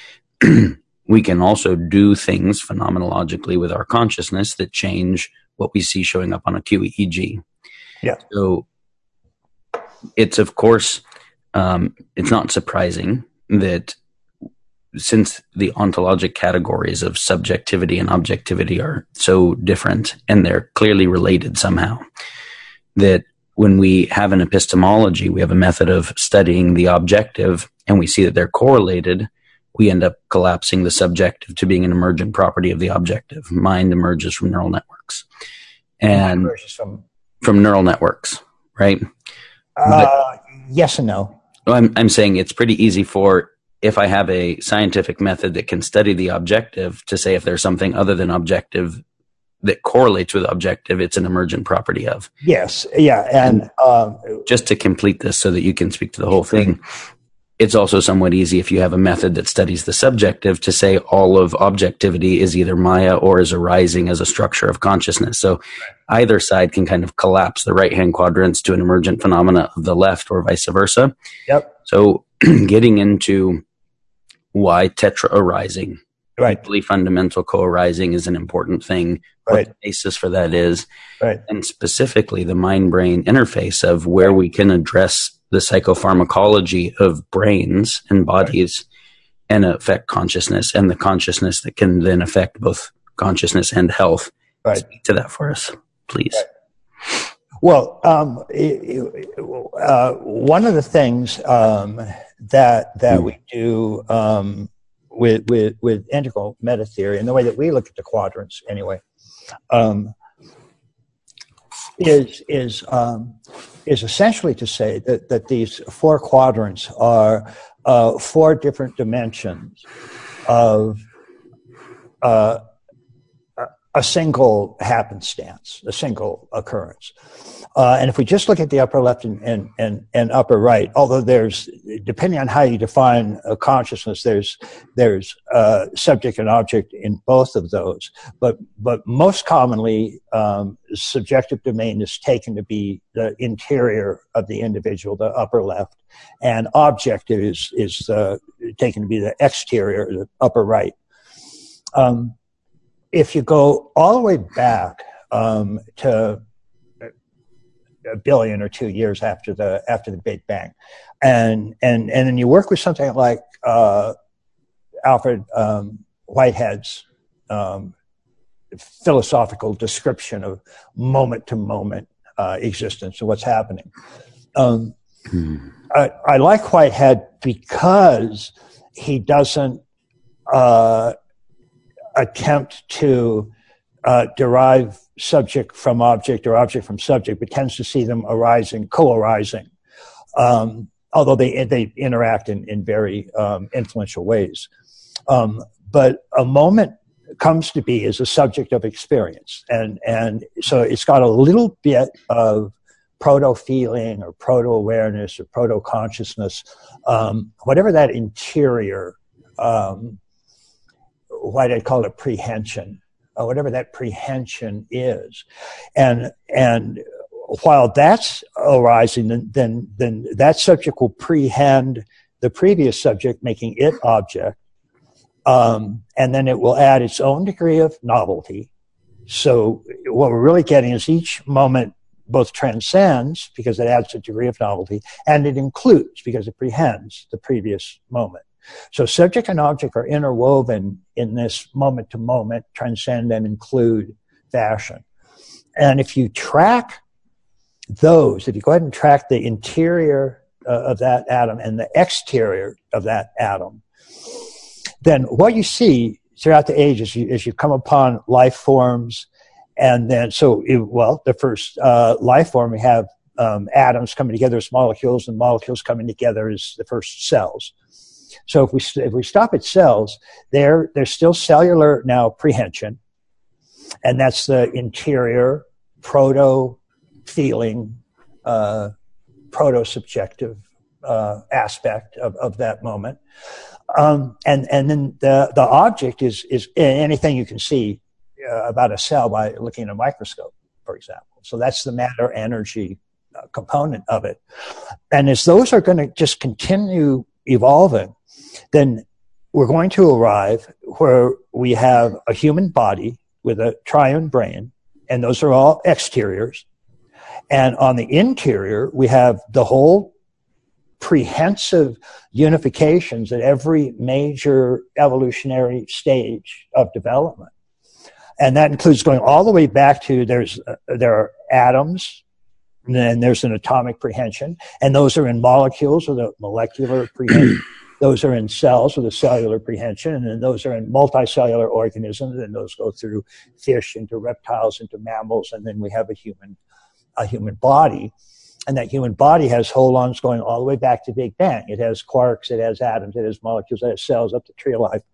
We can also do things phenomenologically with our consciousness that change what we see showing up on a QEEG. Yeah. So it's, of course, it's not surprising that since the ontologic categories of subjectivity and objectivity are so different, and they're clearly related somehow, that when we have an epistemology, we have a method of studying the objective, and we see that they're correlated, we end up collapsing the subjective to being an emergent property of the objective. Mind emerges from neural networks. And from neural networks, right? Yes and no. I'm saying it's pretty easy for, if I have a scientific method that can study the objective, to say if there's something other than objective that correlates with objective, it's an emergent property of. Yes. Yeah. And just to complete this so that you can speak to the whole thing, it's also somewhat easy if you have a method that studies the subjective to say all of objectivity is either Maya or is arising as a structure of consciousness. So either side can kind of collapse the right-hand quadrants to an emergent phenomena of the left, or vice versa. Yep. So getting into why tetra arising, right, deeply fundamental co-arising, is an important thing. Right. What the basis for that is, right, and specifically the mind-brain interface of where we can address the psychopharmacology of brains and bodies, right, and affect consciousness, and the consciousness that can then affect both consciousness and health. Right. Speak to that for us, please. Right. Well, one of the things that we do with integral meta theory, and the way that we look at the quadrants anyway, is essentially to say that these four quadrants are four different dimensions of a single happenstance, a single occurrence. And if we just look at the upper left and upper right, although there's, depending on how you define a consciousness, there's subject and object in both of those. But most commonly, subjective domain is taken to be the interior of the individual, the upper left, and objective is taken to be the exterior, the upper right. If you go all the way back to a billion or 2 years after the Big Bang, and then you work with something like Alfred Whitehead's philosophical description of moment to moment existence and what's happening. I like Whitehead because he doesn't attempt to derive subject from object or object from subject, but tends to see them arising, co-arising, although they interact in very influential ways. But a moment comes to be as a subject of experience, and so it's got a little bit of proto-feeling or proto-awareness or proto-consciousness, whatever that interior, Whitehead called it prehension, whatever that prehension is. And while that's arising, then that subject will prehend the previous subject, making it object. And then it will add its own degree of novelty. So what we're really getting is each moment both transcends because it adds a degree of novelty, and it includes because it prehends the previous moment. So subject and object are interwoven in this moment-to-moment, transcend and include fashion. And if you track those, if you go ahead and track the interior of that atom and the exterior of that atom, then what you see throughout the ages is you come upon life forms, and then, the first life form, we have atoms coming together as molecules, and molecules coming together as the first cells. So if we stop at cells, there's still cellular now prehension, and that's the interior proto-feeling, proto-subjective aspect of that moment. And then the object is anything you can see about a cell by looking at a microscope, for example. So that's the matter energy component of it. And as those are going to just continue evolving, then we're going to arrive where we have a human body with a triune brain, and those are all exteriors. And on the interior, we have the whole prehensive unifications at every major evolutionary stage of development. And that includes going all the way back to there are atoms, and then there's an atomic prehension, and those are in molecules with a molecular prehension. Those are in cells with a cellular prehension, and then those are in multicellular organisms, and those go through fish into reptiles into mammals, and then we have a human body. And that human body has holons going all the way back to Big Bang. It has quarks, it has atoms, it has molecules, it has cells up to tree of life.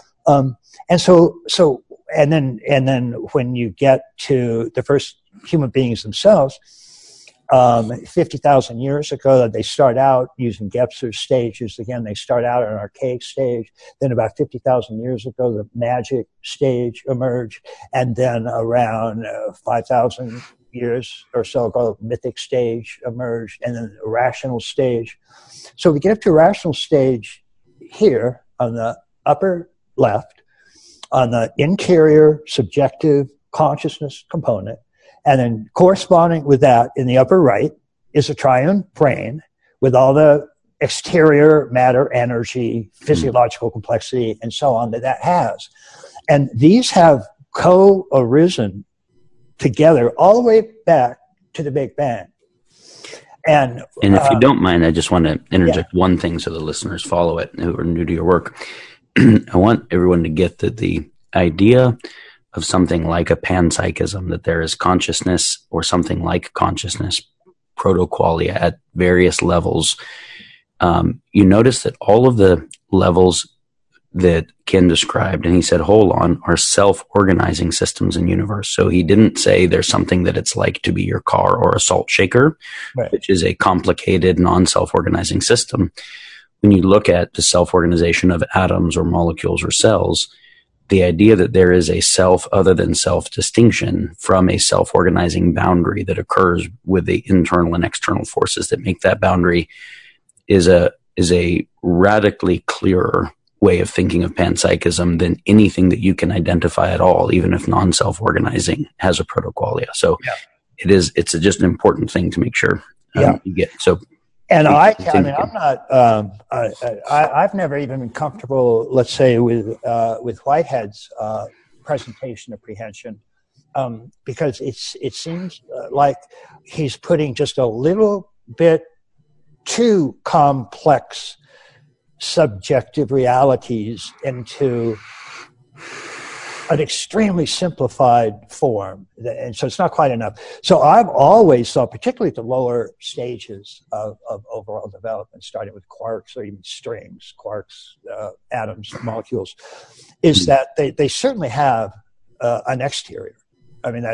And then when you get to the first human beings themselves, 50,000 years ago, they start out using Gebser's stages. Again, they start out at an archaic stage. Then about 50,000 years ago, the magic stage emerged. And then around 5,000 years or so ago, the mythic stage emerged, and then a rational stage. So we get up to a rational stage here on the upper left, on the interior subjective consciousness component. And then corresponding with that in the upper right is a triune brain with all the exterior matter, energy, physiological complexity, and so on that has. And these have co-arisen together all the way back to the Big Bang. And if you don't mind, I just want to interject one thing so the listeners follow it who are new to your work. I want everyone to get that the idea of something like a panpsychism, that there is consciousness or something like consciousness, protoqualia at various levels. You notice that all of the levels that Ken described, and he said holon are self-organizing systems in universe. So he didn't say there's something that it's like to be your car or a salt shaker, right, which is a complicated, non-self-organizing system. When you look at the self-organization of atoms or molecules or cells, the idea that there is a self other than self distinction from a self-organizing boundary that occurs with the internal and external forces that make that boundary is a radically clearer way of thinking of panpsychism than anything that you can identify at all, even if non-self-organizing has a protoqualia. So it's just an important thing to make sure you get. So, and I mean, I'm not. I've never even been comfortable, let's say, with Whitehead's presentation of prehension, because it seems like he's putting just a little bit too complex subjective realities into an extremely simplified form, and so it's not quite enough. So I've always thought, particularly at the lower stages of overall development, starting with quarks or even strings, quarks, atoms, molecules, is that they certainly have an exterior. I mean,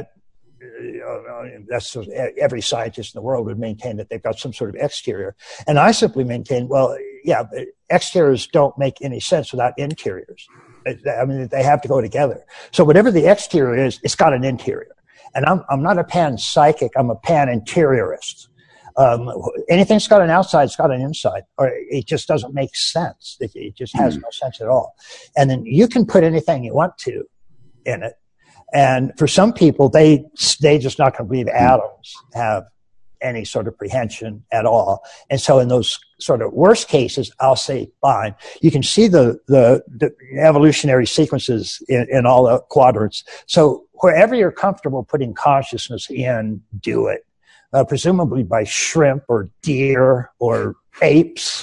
that's every scientist in the world would maintain that they've got some sort of exterior, and I simply maintain, well, yeah, exteriors don't make any sense without interiors. I mean, they have to go together. So whatever the exterior is, it's got an interior. And I'm not a panpsychic, I'm a pan-interiorist. Anything that's got an outside, it's got an inside, or it just doesn't make sense. It just has no sense at all. And then you can put anything you want to in it. And for some people, they just not going to believe atoms have any sort of prehension at all. And so in those sort of worst cases, I'll say, fine. You can see the evolutionary sequences in all the quadrants. So wherever you're comfortable putting consciousness in, do it. Presumably by shrimp or deer or apes.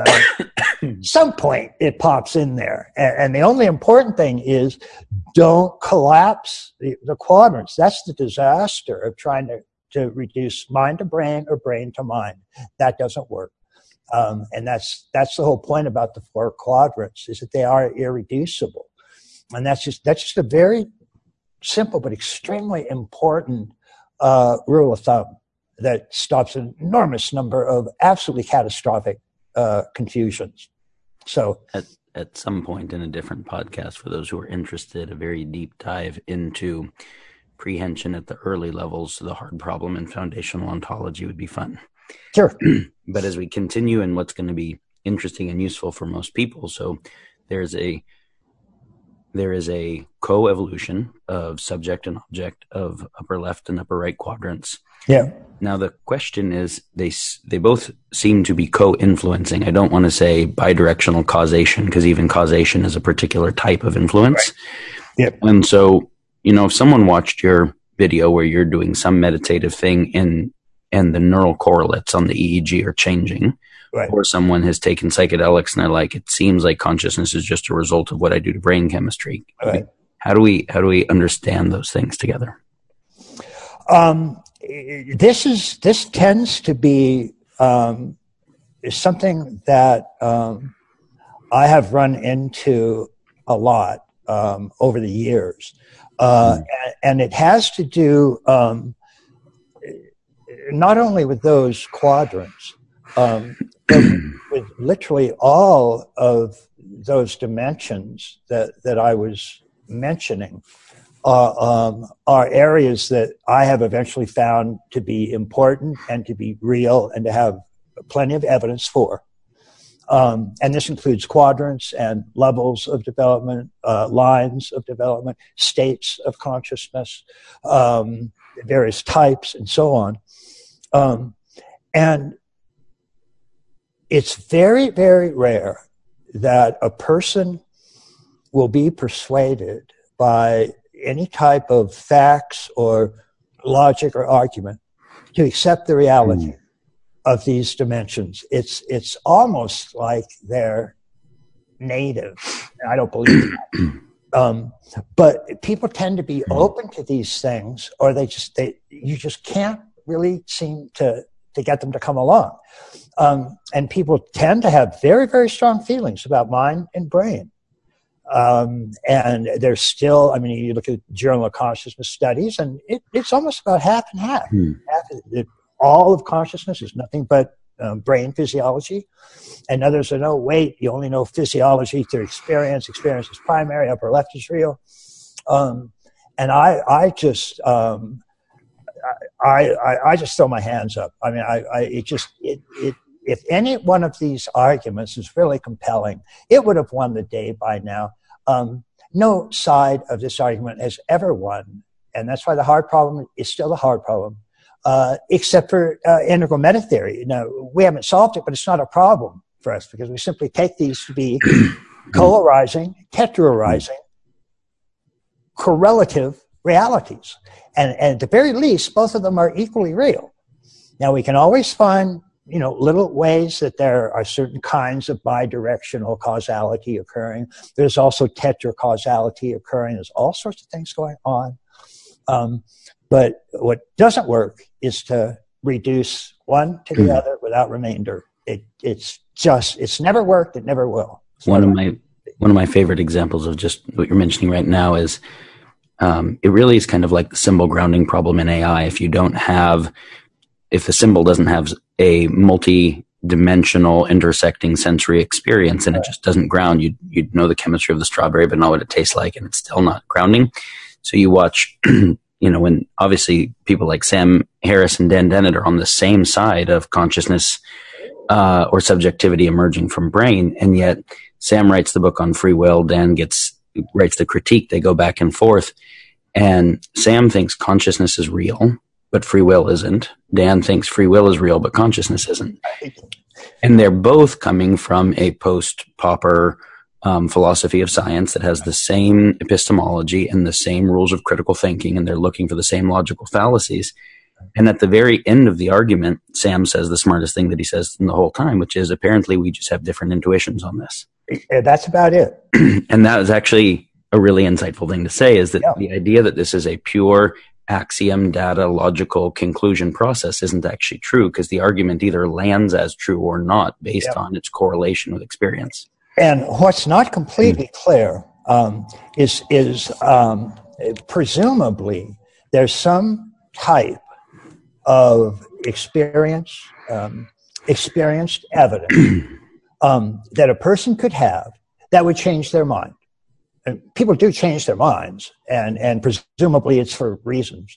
Some point it pops in there. And the only important thing is don't collapse the quadrants. That's the disaster of trying to reduce mind to brain or brain to mind. That doesn't work. And that's the whole point about the four quadrants, is that they are irreducible. And that's just a very simple but extremely important rule of thumb that stops an enormous number of absolutely catastrophic confusions. So at some point in a different podcast, for those who are interested, a very deep dive into prehension at the early levels, the hard problem and foundational ontology would be fun. Sure. But as we continue, and what's going to be interesting and useful for most people, so there is a co-evolution of subject and object of upper left and upper right quadrants. Yeah. Now the question is, they both seem to be co-influencing. I don't want to say bidirectional causation, because even causation is a particular type of influence. Right. Yep. And so, if someone watched your video where you're doing some meditative thing and the neural correlates on the EEG are changing, right, or someone has taken psychedelics and they're like, it seems like consciousness is just a result of what I do to brain chemistry. Right. How do we understand those things together? This tends to be something that I have run into a lot over the years. And it has to do not only with those quadrants, but with literally all of those dimensions that I was mentioning are areas that I have eventually found to be important and to be real and to have plenty of evidence for. And this includes quadrants and levels of development, lines of development, states of consciousness, various types, and so on. And it's very, very rare that a person will be persuaded by any type of facts or logic or argument to accept the reality of these dimensions. It's almost like they're native. I don't believe that. But people tend to be open to these things, or you just can't really seem to get them to come along. And people tend to have very, very strong feelings about mind and brain. And there's still, I mean, you look at Journal of Consciousness studies, and it's almost about half and half. All of consciousness is nothing but brain physiology. And others are, no, wait, you only know physiology through experience. Experience is primary, upper left is real. And I just throw my hands up. I mean, if any one of these arguments is really compelling, it would have won the day by now. No side of this argument has ever won. And that's why the hard problem is still the hard problem, except for integral meta theory. Now, we haven't solved it, but it's not a problem for us because we simply take these to be co-arising, tetra-arising, correlative realities. And at the very least, both of them are equally real. Now, we can always find little ways that there are certain kinds of bidirectional causality occurring. There's also tetracausality occurring. There's all sorts of things going on. But what doesn't work is to reduce one to the other without remainder. It's never worked. It never will. One of my favorite examples of just what you're mentioning right now is it really is kind of like the symbol grounding problem in AI. If the symbol doesn't have a multi-dimensional intersecting sensory experience and it just doesn't ground, you'd know the chemistry of the strawberry but not what it tastes like, and it's still not grounding. So you watch, when obviously people like Sam Harris and Dan Dennett are on the same side of consciousness or subjectivity emerging from brain, and yet Sam writes the book on free will, Dan writes the critique, they go back and forth, and Sam thinks consciousness is real, but free will isn't. Dan thinks free will is real, but consciousness isn't. And they're both coming from a post-Popper philosophy of science that has the same epistemology and the same rules of critical thinking, and they're looking for the same logical fallacies. And at the very end of the argument, Sam says the smartest thing that he says in the whole time, which is apparently we just have different intuitions on this. That's about it. And that was actually a really insightful thing to say, is that the idea that this is a pure axiom, data, logical conclusion process isn't actually true, because the argument either lands as true or not based on its correlation with experience. And what's not completely clear is presumably there's some type of experienced evidence that a person could have that would change their mind. And people do change their minds, and presumably it's for reasons.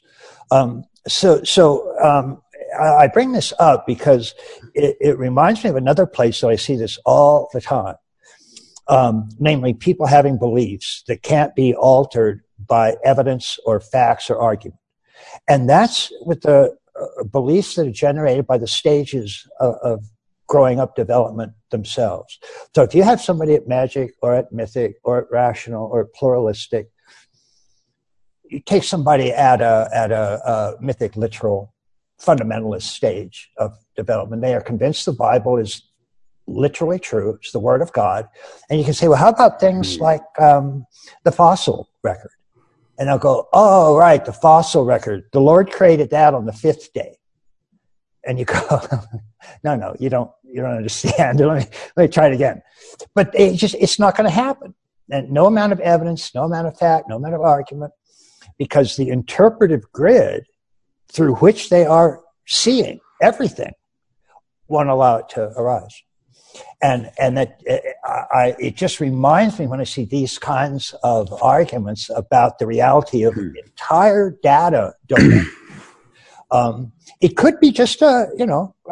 So I bring this up because it reminds me of another place that I see this all the time. Namely, people having beliefs that can't be altered by evidence or facts or argument. And that's with the beliefs that are generated by the stages of growing up development themselves. So if you have somebody at magic or at mythic or at rational or at pluralistic, you take somebody at a mythic literal fundamentalist stage of development. They are convinced the Bible is literally true. It's the word of God. And you can say, well, how about things like the fossil record? And they'll go, oh, right, the fossil record. The Lord created that on the 5th day. And you go, no, you don't understand. Let me try it again. But it's not going to happen. And no amount of evidence, no amount of fact, no amount of argument, because the interpretive grid through which they are seeing everything won't allow it to arise. And that it just reminds me when I see these kinds of arguments about the reality of the entire data domain. It could be just an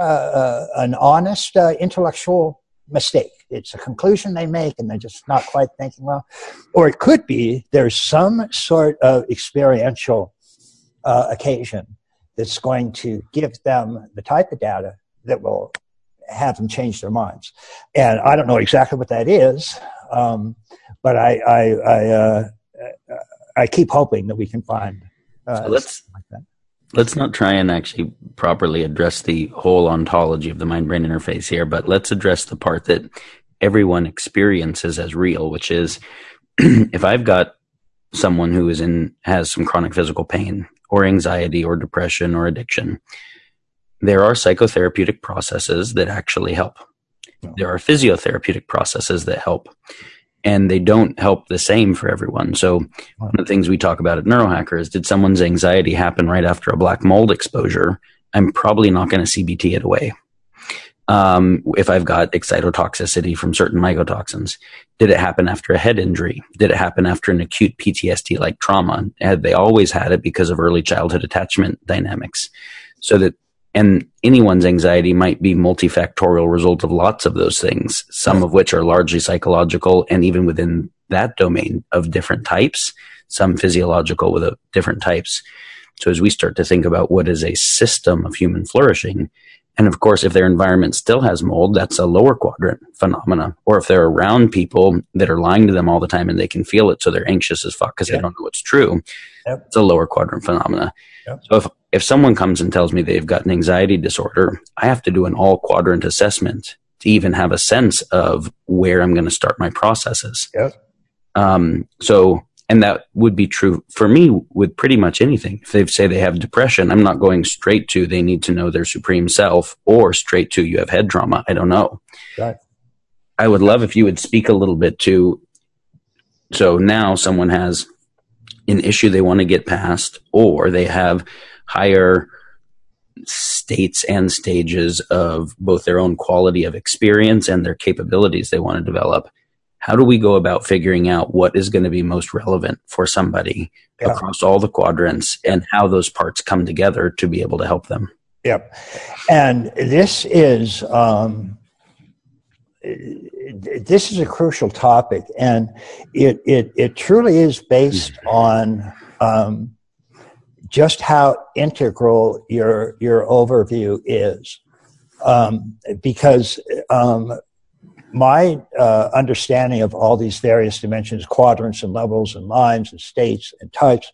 honest intellectual mistake. It's a conclusion they make and they're just not quite thinking well. Or it could be there's some sort of experiential occasion that's going to give them the type of data that will have them change their minds. And I don't know exactly what that is, but I keep hoping that we can find so let's not try and actually properly address the whole ontology of the mind-brain interface here, but let's address the part that everyone experiences as real, which is if I've got someone who has some chronic physical pain or anxiety or depression or addiction, there are psychotherapeutic processes that actually help. There are physiotherapeutic processes that help. and they don't help the same for everyone. So one of the things we talk about at Neurohacker is, did someone's anxiety happen right after a black mold exposure? I'm probably not going to CBT it away. If I've got excitotoxicity from certain mycotoxins. Did it happen after a head injury? Did it happen after an acute PTSD-like trauma? Had they always had it because of early childhood attachment dynamics? So that, and anyone's anxiety might be multifactorial result of lots of those things, some of which are largely psychological, and even within that domain of different types, some physiological with different types. So as we start to think about what is a system of human flourishing, and of course, if their environment still has mold, that's a lower quadrant phenomena. Or if they're around people that are lying to them all the time and they can feel it, so they're anxious as fuck because they don't know what's true, it's a lower quadrant phenomena. So if someone comes and tells me they've got an anxiety disorder, I have to do an all quadrant assessment to even have a sense of where I'm going to start my processes. And that would be true for me with pretty much anything. If they say they have depression, I'm not going straight to they need to know their supreme self, or straight to you have head trauma. I don't know. Right. I would love if you would speak a little bit to, so now someone has an issue they want to get past, or they have higher states and stages of both their own quality of experience and their capabilities they want to develop. How do we go about figuring out what is going to be most relevant for somebody across all the quadrants, and how those parts come together to be able to help them? Yep. And this is a crucial topic, and it truly is based on just how integral your overview is, because my understanding of all these various dimensions, quadrants and levels and lines and states and types,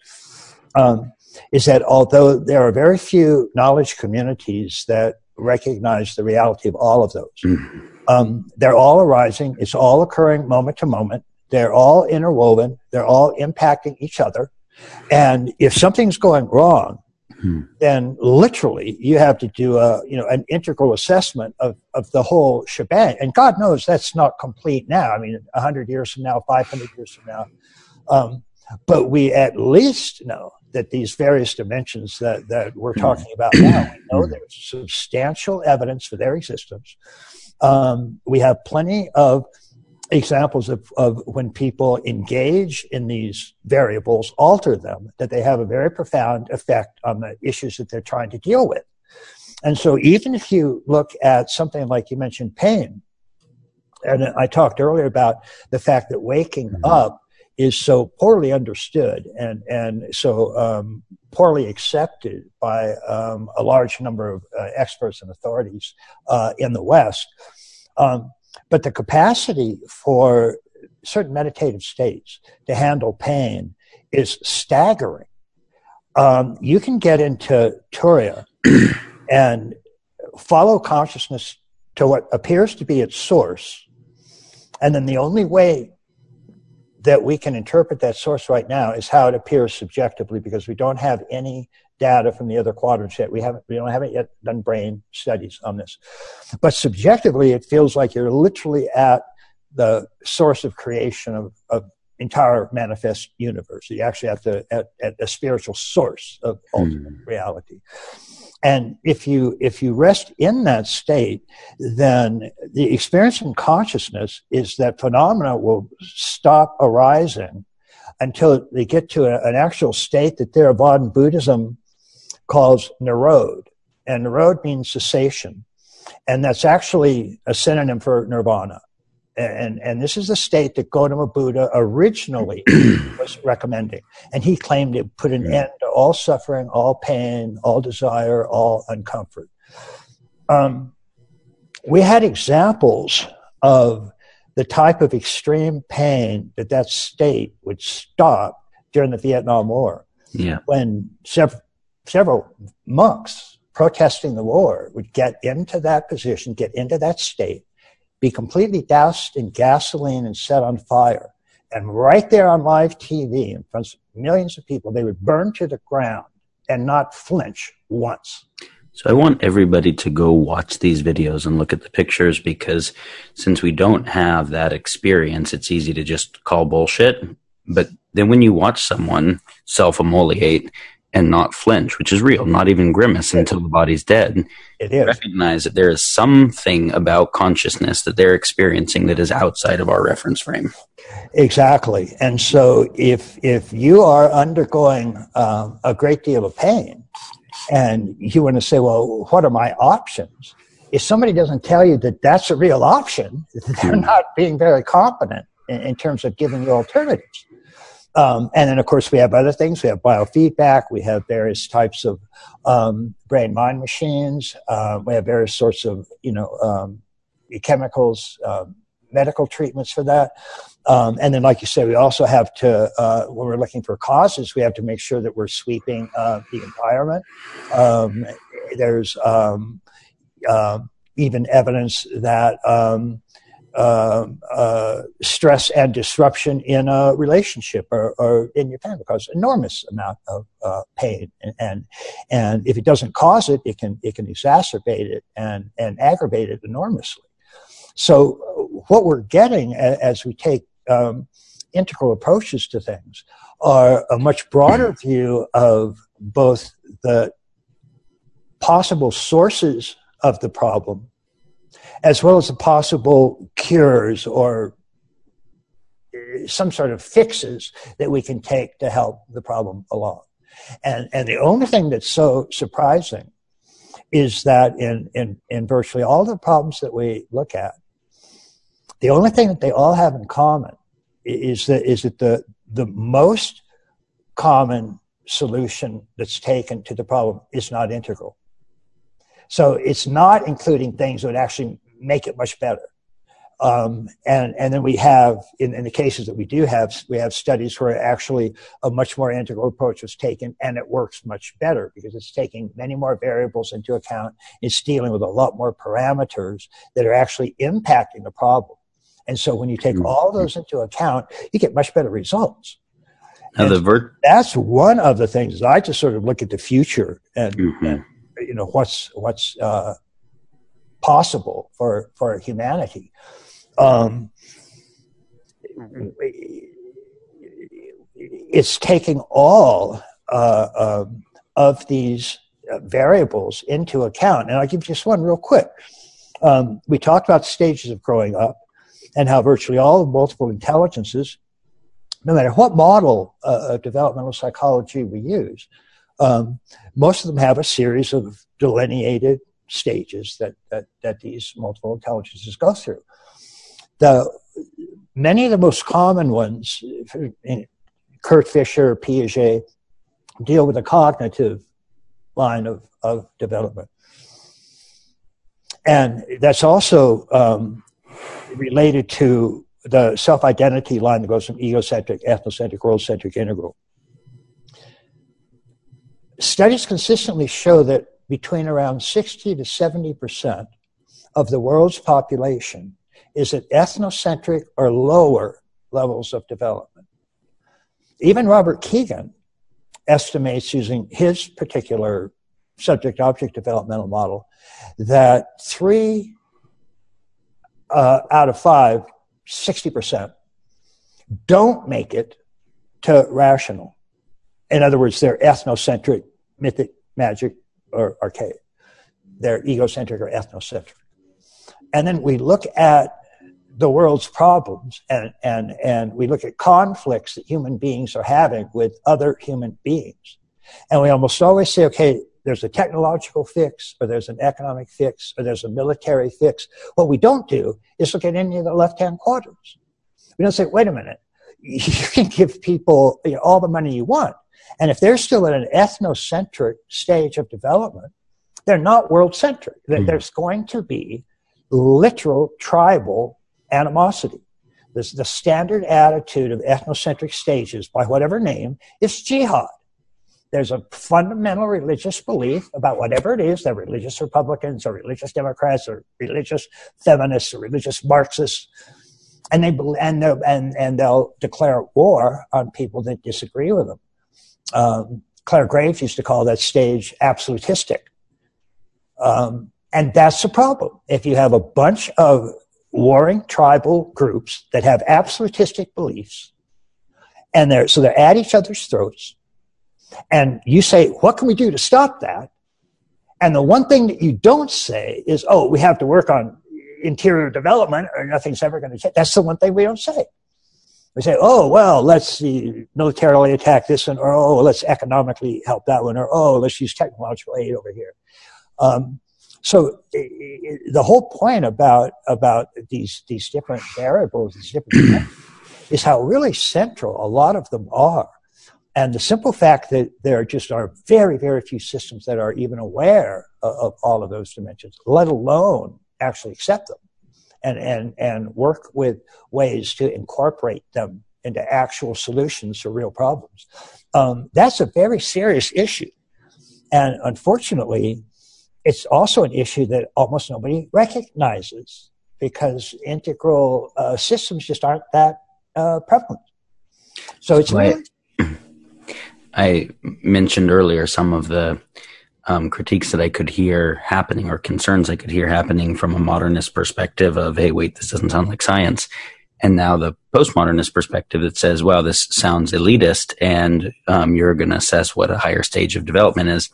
is that although there are very few knowledge communities that recognize the reality of all of those, they're all arising. It's all occurring moment to moment. They're all interwoven. They're all impacting each other. And if something's going wrong, then literally you have to do an integral assessment of the whole shebang. And God knows that's not complete now. I mean, 100 years from now, 500 years from now. But we at least know that these various dimensions that we're talking about now, we know there's substantial evidence for their existence. We have plenty of examples of when people engage in these variables, alter them, that they have a very profound effect on the issues that they're trying to deal with. And so even if you look at something like you mentioned pain, and I talked earlier about the fact that waking up is so poorly understood and so poorly accepted by a large number of experts and authorities in the West. But the capacity for certain meditative states to handle pain is staggering. You can get into Turiya and follow consciousness to what appears to be its source. And then the only way that we can interpret that source right now is how it appears subjectively, because we don't have any data from the other quadrants yet. We haven't yet done brain studies on this. But subjectively, it feels like you're literally at the source of creation of entire manifest universe. You actually have to at a spiritual source of ultimate reality. And if you rest in that state, then the experience in consciousness is that phenomena will stop arising until they get to an actual state that Theravada Buddhism calls Nirod. And Nirod means cessation. And that's actually a synonym for nirvana. And this is the state that Gautama Buddha originally was recommending. And he claimed it put an end to all suffering, all pain, all desire, all uncomfort. We had examples of the type of extreme pain that state would stop during the Vietnam War. Yeah. When several monks protesting the war would get into that position, get into that state, be completely doused in gasoline and set on fire. And right there on live TV in front of millions of people, they would burn to the ground and not flinch once. So I want everybody to go watch these videos and look at the pictures, because since we don't have that experience, it's easy to just call bullshit. But then when you watch someone self-immolate and not flinch, which is real, not even grimace until the body's dead, it is. Recognize that there is something about consciousness that they're experiencing that is outside of our reference frame. Exactly. And so if you are undergoing a great deal of pain, and you want to say, well, what are my options? If somebody doesn't tell you that that's a real option, they're not being very competent in terms of giving you alternatives. And then, of course, we have other things. We have biofeedback. We have various types of brain-mind machines. We have various sorts of, chemicals, medical treatments for that. And then, like you said, we also have to, when we're looking for causes, we have to make sure that we're sweeping the environment. There's even evidence that stress and disruption in a relationship or in your family cause enormous amount of pain, and if it doesn't cause it, it can exacerbate it and aggravate it enormously. So what we're getting as we take integral approaches to things are a much broader view of both the possible sources of the problem as well as the possible cures or some sort of fixes that we can take to help the problem along. And the only thing that's so surprising is that in virtually all the problems that we look at, the only thing that they all have in common is that the most common solution that's taken to the problem is not integral. So it's not including things that would actually make it much better. And then we have, in the cases that we do have, we have studies where actually a much more integral approach was taken, and it works much better because it's taking many more variables into account. It's dealing with a lot more parameters that are actually impacting the problem. And so when you take all those into account, you get much better results. Now that's one of the things I just sort of look at the future and what's possible for humanity. It's taking all of these variables into account. And I'll give you just one real quick. We talked about stages of growing up and how virtually all of multiple intelligences, no matter what model of developmental psychology we use, most of them have a series of delineated stages that these multiple intelligences go through. Many of the most common ones, Kurt Fischer, Piaget, deal with the cognitive line of development. And that's also related to the self-identity line that goes from egocentric, ethnocentric, world-centric, integral. Studies consistently show that between around 60 to 70% of the world's population is at ethnocentric or lower levels of development. Even Robert Keegan estimates, using his particular subject-object developmental model, that 3 out of 5, 60%, don't make it to rational. In other words, they're ethnocentric, mythic, magic, or archaic. They're egocentric or ethnocentric. And then we look at the world's problems and we look at conflicts that human beings are having with other human beings. And we almost always say, okay, there's a technological fix, or there's an economic fix, or there's a military fix. What we don't do is look at any of the left-hand quadrants. We don't say, wait a minute, you can give people all the money you want. And if they're still at an ethnocentric stage of development, they're not world-centric. There's going to be literal tribal animosity. The standard attitude of ethnocentric stages, by whatever name, is jihad. There's a fundamental religious belief about whatever it is. They're religious Republicans or religious Democrats or religious feminists or religious Marxists, and they'll declare war on people that disagree with them. Clare Graves used to call that stage absolutistic. And that's the problem. If you have a bunch of warring tribal groups that have absolutistic beliefs, and they're at each other's throats, and you say, what can we do to stop that? And the one thing that you don't say is, oh, we have to work on interior development or nothing's ever going to change. That's the one thing we don't say. We say, oh, well, let's militarily attack this one, or, oh, let's economically help that one, or, oh, let's use technological aid over here. So the whole point about these different variables, these different is how really central a lot of them are. And the simple fact that there just are very, very few systems that are even aware of all of those dimensions, let alone actually accept them and work with ways to incorporate them into actual solutions to real problems. That's a very serious issue. And unfortunately, it's also an issue that almost nobody recognizes because integral systems just aren't that prevalent. So it's really... I mentioned earlier some of the critiques that I could hear happening or concerns I could hear happening from a modernist perspective of, hey, wait, this doesn't sound like science. And now the postmodernist perspective that says, well, this sounds elitist and you're going to assess what a higher stage of development is.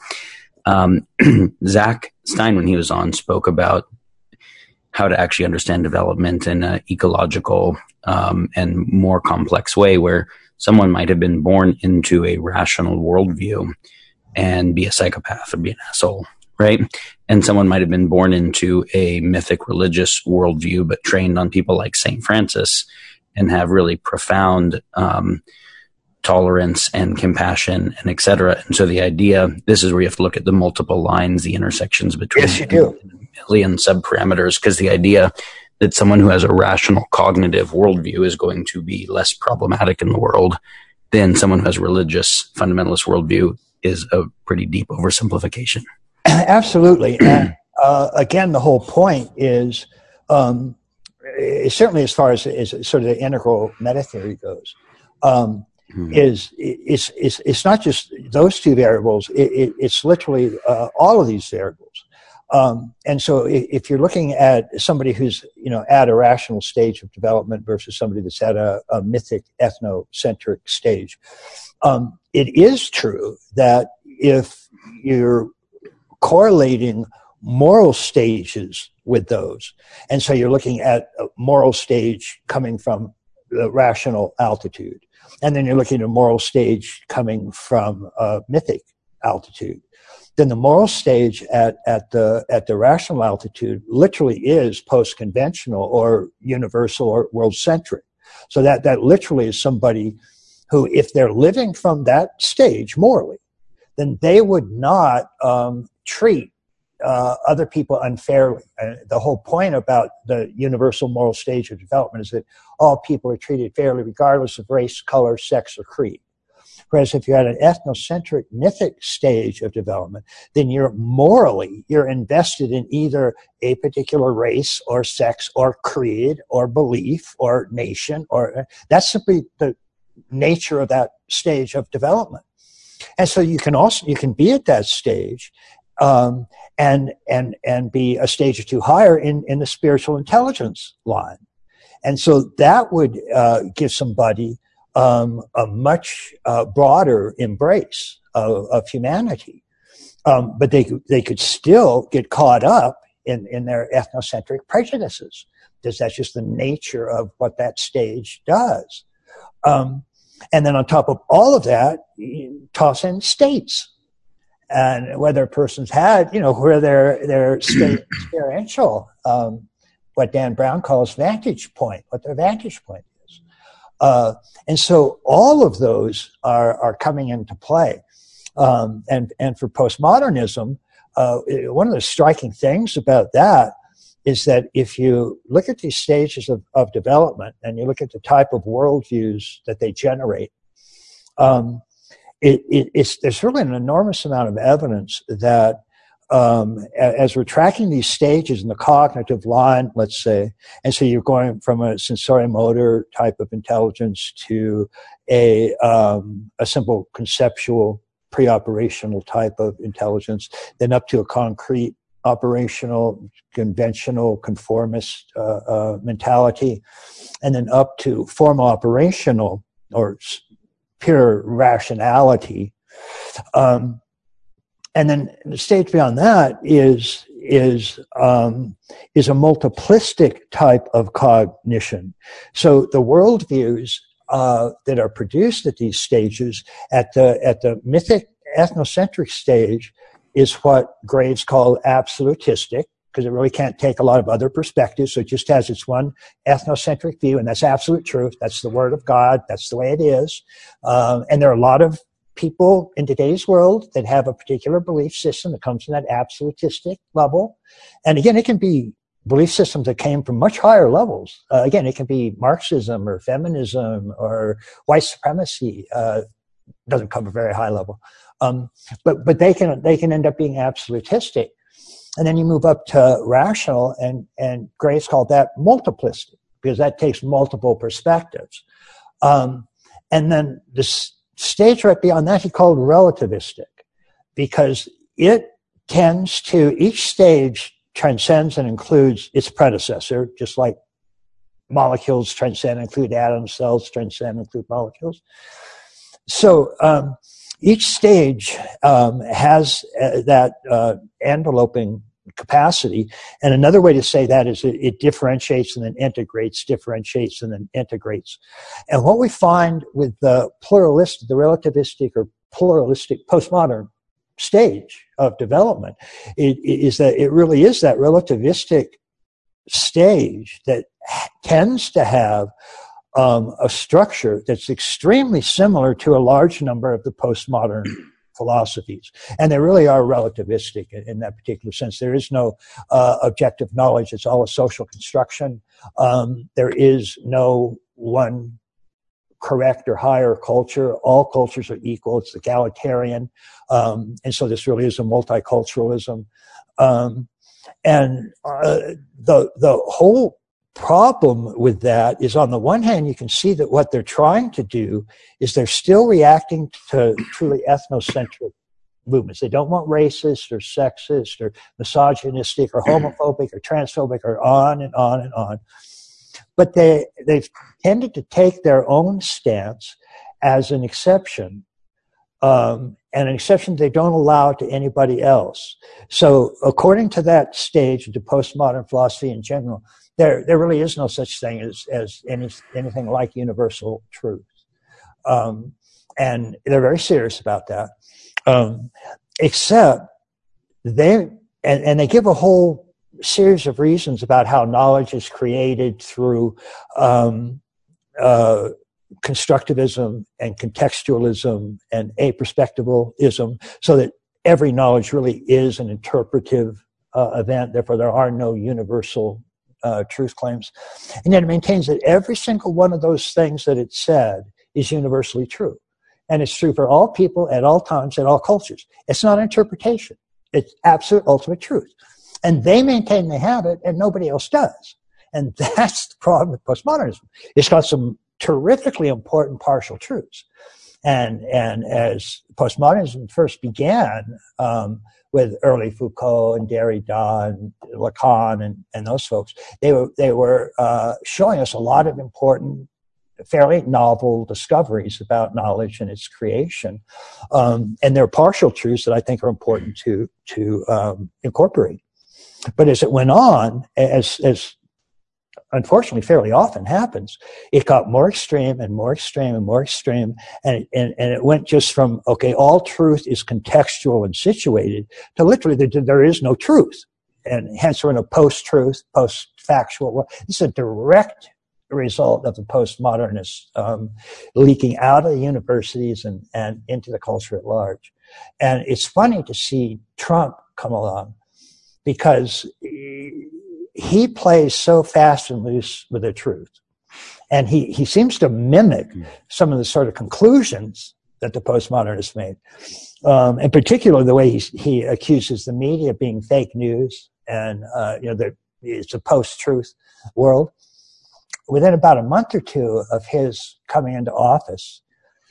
Zach Stein, when he was on, spoke about how to actually understand development in an ecological and more complex way, where someone might have been born into a rational worldview and be a psychopath or be an asshole, right? And someone might have been born into a mythic religious worldview, but trained on people like St. Francis and have really profound tolerance and compassion and et cetera. And so the idea, this is where you have to look at the multiple lines, the intersections between a million subparameters, because the idea that someone who has a rational cognitive worldview is going to be less problematic in the world than someone who has a religious fundamentalist worldview is a pretty deep oversimplification. Absolutely. And again, the whole point is certainly as far as sort of the integral meta theory goes, it's not just those two variables. It's literally all of these variables. And so if you're looking at somebody who's, at a rational stage of development versus somebody that's at a mythic ethnocentric stage, it is true that if you're correlating moral stages with those, and so you're looking at a moral stage coming from the rational altitude, and then you're looking at a moral stage coming from mythic altitude, then the moral stage at the rational altitude literally is post-conventional or universal or world-centric. So that literally is somebody who, if they're living from that stage morally, then they would not treat other people unfairly. The whole point about the universal moral stage of development is that all people are treated fairly regardless of race, color, sex, or creed. Whereas if you're at an ethnocentric mythic stage of development, then you're invested in either a particular race or sex or creed or belief or nation, or that's simply the nature of that stage of development. And so you can be at that stage and be a stage or two higher in the spiritual intelligence line. And so that would give somebody a much broader embrace of humanity. But they could still get caught up in their ethnocentric prejudices, because that's just the nature of what that stage does. And then on top of all of that, you toss in states. And whether a person's had, where their state experiential, what Dan Brown calls vantage point, what their vantage point is. And so all of those are coming into play. And for postmodernism, one of the striking things about that is that if you look at these stages of development and you look at the type of worldviews that they generate, there's really an enormous amount of evidence that as we're tracking these stages in the cognitive line, let's say, and so you're going from a sensorimotor type of intelligence to a simple conceptual pre-operational type of intelligence, then up to a concrete operational, conventional, conformist mentality, and then up to formal operational or pure rationality. And then the stage beyond that is a multiplistic type of cognition. So the worldviews that are produced at these stages, at the mythic ethnocentric stage, is what Graves called absolutistic, because it really can't take a lot of other perspectives. So it just has its one ethnocentric view, and that's absolute truth. That's the word of God. That's the way it is. And there are a lot of people in today's world that have a particular belief system that comes from that absolutistic level. And again, it can be belief systems that came from much higher levels. Again, it can be Marxism or feminism or white supremacy. Doesn't come from a very high level. But they can end up being absolutistic. And then you move up to rational, and Graves called that multiplistic, because that takes multiple perspectives. And then the stage right beyond that he called relativistic, because it tends to, each stage transcends and includes its predecessor, just like molecules transcend and include atoms, cells transcend and include molecules. So each stage has that enveloping capacity. And another way to say that is it differentiates and then integrates, differentiates and then integrates. And what we find with the pluralistic, the relativistic or pluralistic postmodern stage of development is that it really is that relativistic stage that tends to have a structure that's extremely similar to a large number of the postmodern philosophies. And they really are relativistic in that particular sense. There is no objective knowledge. It's all a social construction. There is no one correct or higher culture. All cultures are equal. It's egalitarian. And so this really is a multiculturalism. And the whole problem with that is, on the one hand, you can see that what they're trying to do is they're still reacting to truly ethnocentric movements. They don't want racist or sexist or misogynistic or homophobic or transphobic or on and on and on. But they've tended to take their own stance as an exception, and an exception they don't allow to anybody else. So according to that stage, to postmodern philosophy in general, there really is no such thing as anything like universal truth. And they're very serious about that. Except they give a whole series of reasons about how knowledge is created through constructivism and contextualism and aperspectivalism, so that every knowledge really is an interpretive event. Therefore, there are no universal truth claims. And yet it maintains that every single one of those things that it said is universally true. And it's true for all people at all times, at all cultures. It's not interpretation. It's absolute ultimate truth. And they maintain they have it, and nobody else does. And that's the problem with postmodernism. It's got some terrifically important partial truths. And as postmodernism first began, with early Foucault and Derrida and Lacan and those folks, they were showing us a lot of important, fairly novel discoveries about knowledge and its creation. And there are partial truths that I think are important to incorporate. But as it went on, as unfortunately fairly often happens, it got more extreme and more extreme and more extreme, and it went just from, okay, all truth is contextual and situated, to literally there is no truth. And hence we're in a post-truth, post-factual world. This is a direct result of the postmodernists leaking out of the universities and into the culture at large. And it's funny to see Trump come along, because he plays so fast and loose with the truth. And he seems to mimic some of the sort of conclusions that the postmodernists made. In particular, the way he accuses the media of being fake news and, that it's a post-truth world. Within about a month or two of his coming into office,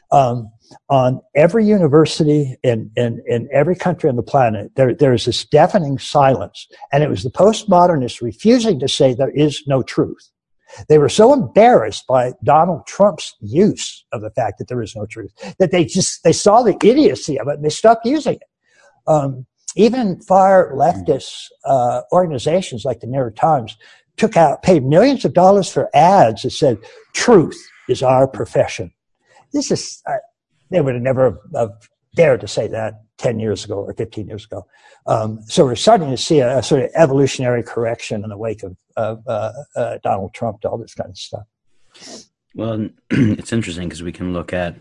On every university in every country on the planet, there's this deafening silence. And it was the postmodernists refusing to say there is no truth. They were so embarrassed by Donald Trump's use of the fact that there is no truth that they saw the idiocy of it and they stopped using it. Even far leftist organizations like the New York Times paid millions of dollars for ads that said, "Truth is our profession." This is, they would have never dared to say that 10 years ago or 15 years ago. So we're starting to see a sort of evolutionary correction in the wake of Donald Trump to all this kind of stuff. Well, it's interesting because we can look at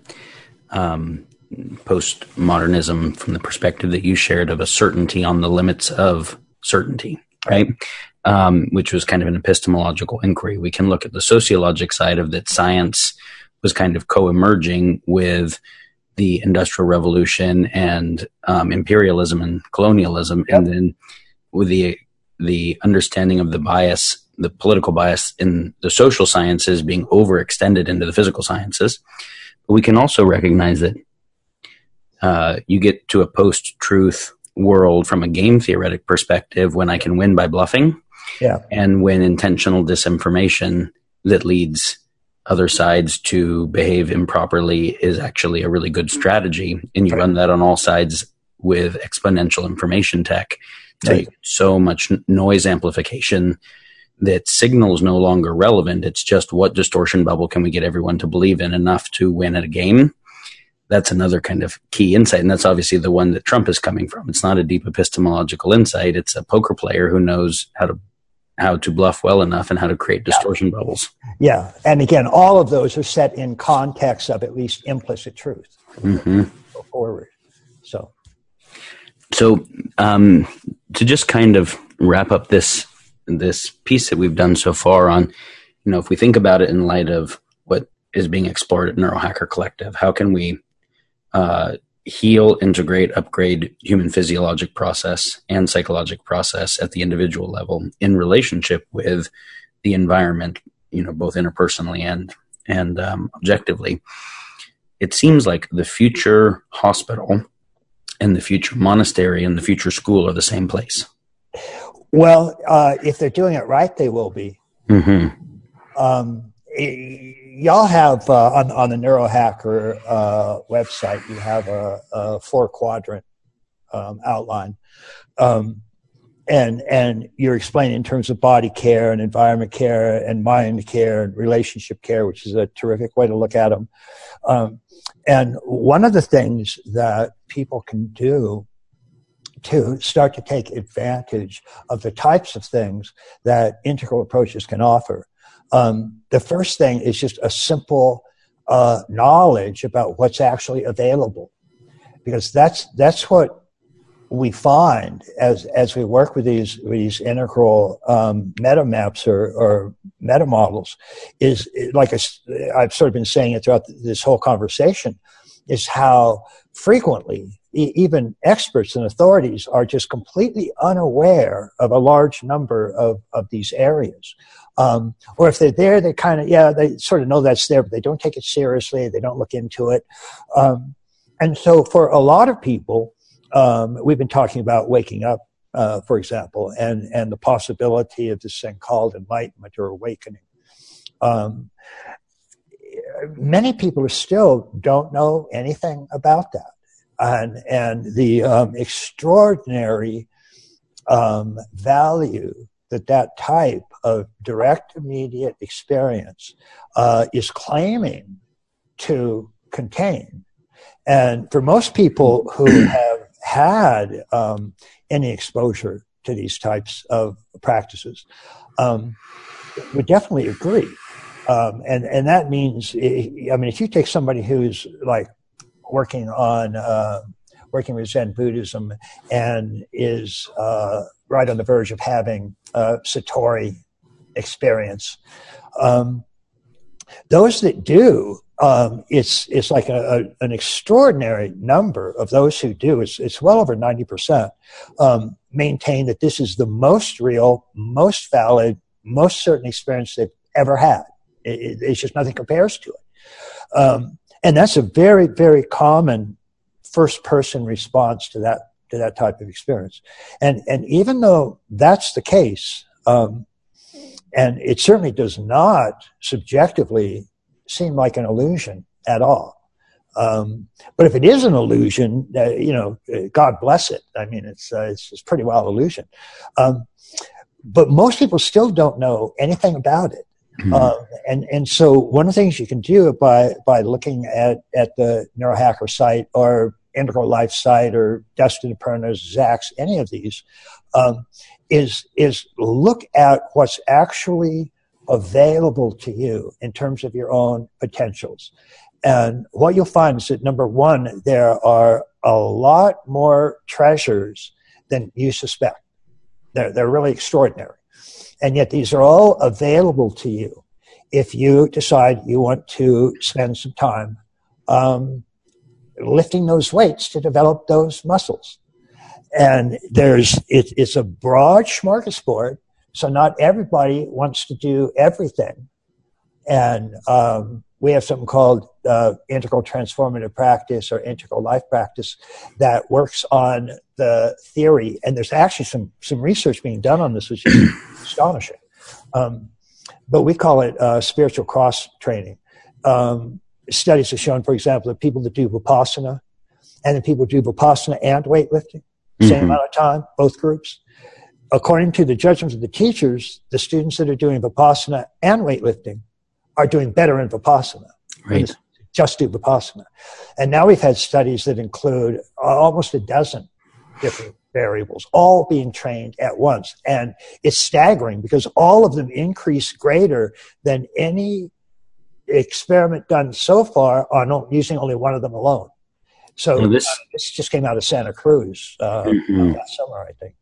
postmodernism from the perspective that you shared of a certainty on the limits of certainty, right? Which was kind of an epistemological inquiry. We can look at the sociologic side of that. Science was kind of co-emerging with the Industrial Revolution and imperialism and colonialism, and then with the understanding of the bias, the political bias in the social sciences being overextended into the physical sciences. But we can also recognize that you get to a post-truth world from a game theoretic perspective when I can win by bluffing, and when intentional disinformation that leads other sides to behave improperly is actually a really good strategy. And you run that on all sides with exponential information tech. So much noise amplification that signal is no longer relevant. It's just what distortion bubble can we get everyone to believe in enough to win at a game? That's another kind of key insight. And that's obviously the one that Trump is coming from. It's not a deep epistemological insight. It's a poker player who knows how to bluff well enough and how to create distortion bubbles. Yeah. And again, all of those are set in context of at least implicit truth. Go forward. So to just kind of wrap up this piece that we've done so far on, if we think about it in light of what is being explored at Neurohacker Collective, how can we heal, integrate, upgrade human physiologic process and psychologic process at the individual level in relationship with the environment, both interpersonally and objectively? It seems like the future hospital and the future monastery and the future school are the same place. Well, if they're doing it right, they will be. Y'all have on the Neurohacker website, you have a 4-quadrant outline, and you're explaining in terms of body care and environment care and mind care and relationship care, which is a terrific way to look at them. And one of the things that people can do to start to take advantage of the types of things that integral approaches can offer. The first thing is just a simple knowledge about what's actually available, because that's what we find as we work with these integral meta maps or meta models is, like I've sort of been saying it throughout this whole conversation, is how frequently even experts and authorities are just completely unaware of a large number of these areas. Or if they're there, they kind of, they sort of know that's there, but they don't take it seriously. They don't look into it. And so for a lot of people, we've been talking about waking up, for example, and the possibility of this thing called enlightenment or awakening. Many people still don't know anything about that. And the extraordinary value that type of direct, immediate experience is claiming to contain. And for most people who have had any exposure to these types of practices, would definitely agree. And that means, if you take somebody who's like working with Zen Buddhism and is right on the verge of having a Satori experience, those that do, it's like an extraordinary number of those who do. It's well over 90% maintain that this is the most real, most valid, most certain experience they've ever had. It's just nothing compares to it. And that's a very, very common first-person response to that type of experience. And even though that's the case, and it certainly does not subjectively seem like an illusion at all. But if it is an illusion, God bless it. I mean, it's pretty well illusion. But most people still don't know anything about it. And so one of the things you can do by looking at the Neurohacker site or Integral Life site or Dustin Perna's Zacks, any of these, is look at what's actually available to you in terms of your own potentials. And what you'll find is that, number one, there are a lot more treasures than you suspect. They're really extraordinary. And yet these are all available to you if you decide you want to spend some time lifting those weights to develop those muscles. And it's a broad smorgasbord, so not everybody wants to do everything. And we have something called integral transformative practice or integral life practice that works on the theory. And there's actually some research being done on this, which is astonishing. But we call it spiritual cross training. Studies have shown, for example, that people that do Vipassana and the people who do Vipassana and weightlifting, same amount of time, both groups. According to the judgments of the teachers, the students that are doing Vipassana and weightlifting are doing better in Vipassana. Right. Just do Vipassana. And now we've had studies that include almost a dozen different variables, all being trained at once. And it's staggering because all of them increase greater than any experiment done so far on using only one of them alone. So this just came out of Santa Cruz last summer, I think.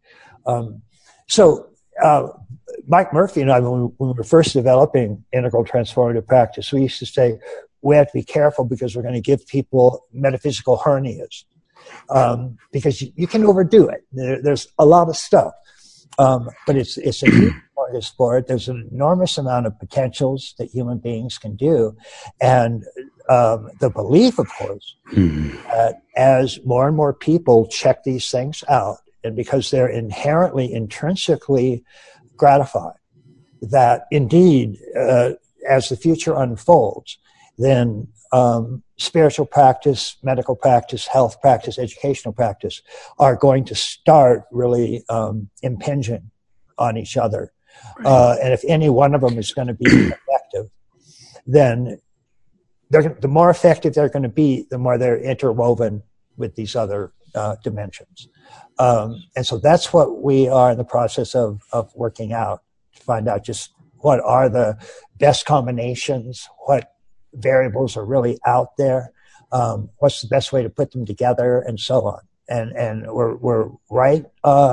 Mike Murphy and I, when we were first developing integral transformative practice, we used to say we have to be careful because we're going to give people metaphysical hernias because you can overdo it. There's a lot of stuff, but it's a huge smorgasbord. There's an enormous amount of potentials that human beings can do, and the belief, of course, that as more and more people check these things out, and because they're intrinsically gratified, that indeed, as the future unfolds, then spiritual practice, medical practice, health practice, educational practice are going to start really impinging on each other. Right. And if any one of them is going to be effective, then the more effective they're going to be, the more they're interwoven with these other dimensions. And so that's what we are in the process of working out, to find out just what are the best combinations, what variables are really out there, what's the best way to put them together, and so on. And we're right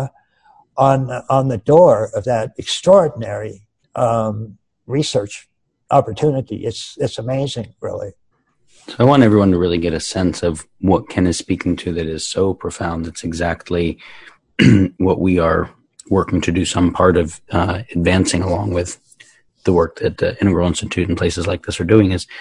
on the door of that extraordinary research opportunity. It's amazing, really. So I want everyone to really get a sense of what Ken is speaking to that is so profound. It's exactly what we are working to do some part of advancing along with the work that the Integral Institute and places like this are doing is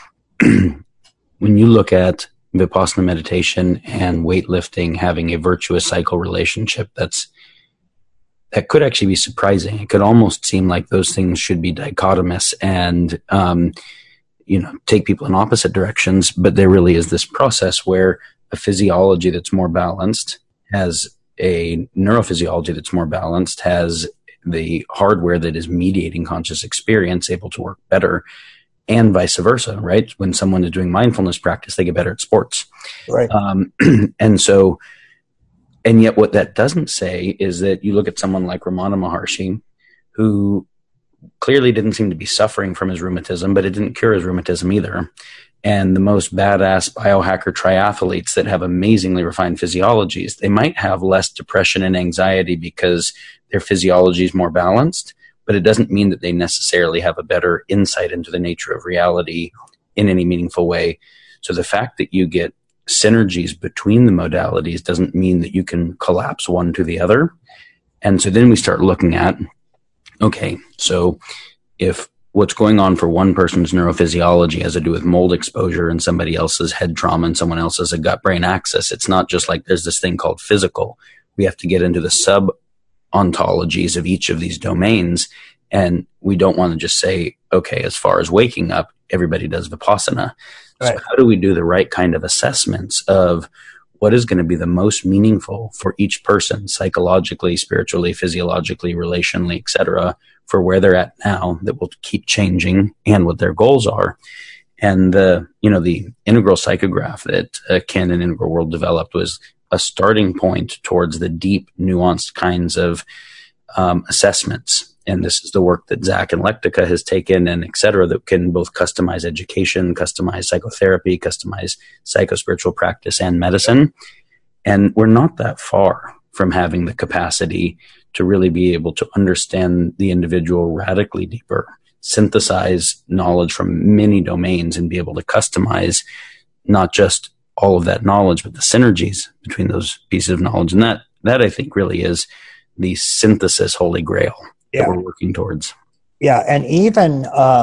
when you look at Vipassana meditation and weightlifting having a virtuous cycle relationship, that could actually be surprising. It could almost seem like those things should be dichotomous and take people in opposite directions, but there really is this process where a physiology that's more balanced has a neurophysiology that's more balanced, has the hardware that is mediating conscious experience able to work better, and vice versa, right? When someone is doing mindfulness practice, they get better at sports. Right. And yet what that doesn't say is that you look at someone like Ramana Maharshi, who clearly didn't seem to be suffering from his rheumatism, but it didn't cure his rheumatism either. And the most badass biohacker triathletes that have amazingly refined physiologies, they might have less depression and anxiety because their physiology is more balanced, but it doesn't mean that they necessarily have a better insight into the nature of reality in any meaningful way. So the fact that you get synergies between the modalities doesn't mean that you can collapse one to the other. And so then we start looking at, okay, so if what's going on for one person's neurophysiology has to do with mold exposure and somebody else's head trauma and someone else's a gut-brain axis. It's not just like there's this thing called physical. We have to get into the sub-ontologies of each of these domains. And we don't want to just say, okay, as far as waking up, everybody does Vipassana. Right. So how do we do the right kind of assessments of what is going to be the most meaningful for each person, psychologically, spiritually, physiologically, relationally, etc., for where they're at now that will keep changing and what their goals are. And the integral psychograph that Ken and Integral World developed was a starting point towards the deep, nuanced kinds of assessments. And this is the work that Zach and Lectica has taken and et cetera, that can both customize education, customize psychotherapy, customize psychospiritual practice and medicine. And we're not that far from having the capacity to really be able to understand the individual radically deeper, synthesize knowledge from many domains and be able to customize not just all of that knowledge, but the synergies between those pieces of knowledge. And that I think really is the synthesis holy grail that we're working towards. Yeah, and even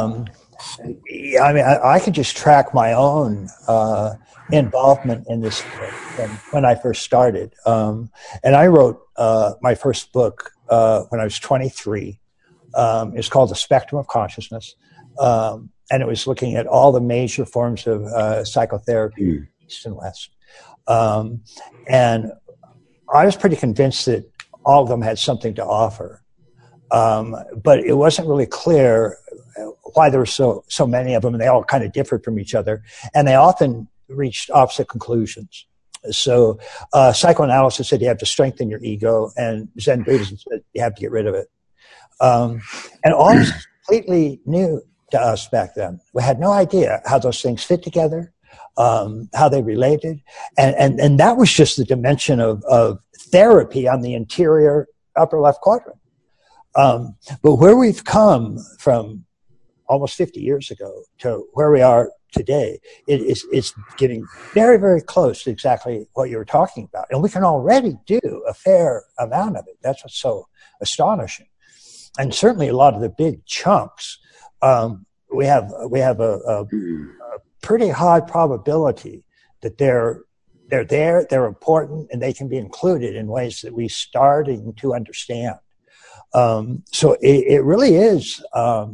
I could just track my own involvement in this when I first started. And I wrote my first book when I was 23. It's called The Spectrum of Consciousness, and it was looking at all the major forms of psychotherapy, East and West. And I was pretty convinced that all of them had something to offer. But it wasn't really clear why there were so many of them, and they all kind of differed from each other, and they often reached opposite conclusions. So psychoanalysis said you have to strengthen your ego, and Zen Buddhism said you have to get rid of it. And all this is completely new to us back then. We had no idea how those things fit together, how they related, and that was just the dimension of therapy on the interior upper left quadrant. But where we've come from almost 50 years ago to where we are today, it's getting very, very close to exactly what you were talking about. And we can already do a fair amount of it. That's what's so astonishing. And certainly a lot of the big chunks, we have a pretty high probability that they're there, they're important, and they can be included in ways that we're starting to understand. So it really is,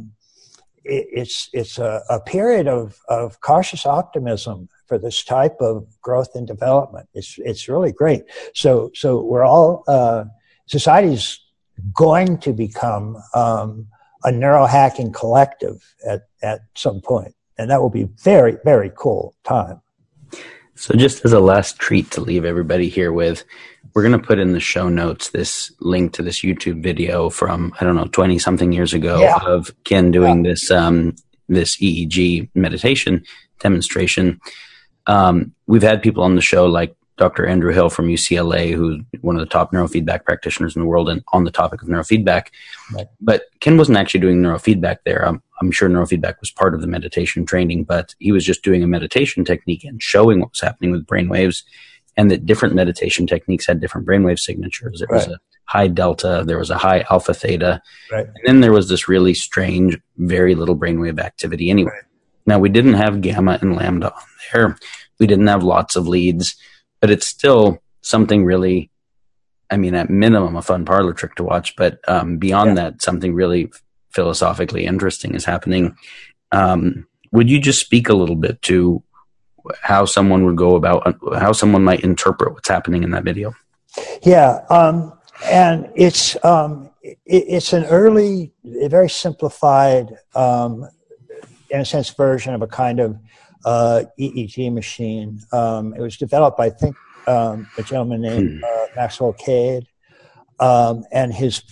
it's a period of cautious optimism for this type of growth and development. It's really great. So we're all, society's going to become, a neurohacking collective at some point. And that will be very, very cool time. So just as a last treat to leave everybody here with, we're going to put in the show notes this link to this YouTube video from, 20 something years ago of Ken doing this EEG meditation demonstration. We've had people on the show like Dr. Andrew Hill from UCLA, who's one of the top neurofeedback practitioners in the world and on the topic of neurofeedback. Right. But Ken wasn't actually doing neurofeedback there. I'm sure neurofeedback was part of the meditation training, but he was just doing a meditation technique and showing what was happening with brainwaves, and that different meditation techniques had different brainwave signatures. There was a high delta, there was a high alpha theta, and then there was this really strange, very little brainwave activity anyway. Right. Now, we didn't have gamma and lambda on there. We didn't have lots of leads, but it's still something really, at minimum, a fun parlor trick to watch, but beyond that, something really philosophically interesting is happening. Would you just speak a little bit to how someone would go about, how someone might interpret what's happening in that video? Yeah, and it's an early, very simplified, in a sense, version of a kind of EEG machine. It was developed by, I think, a gentleman named Maxwell Cade, and his.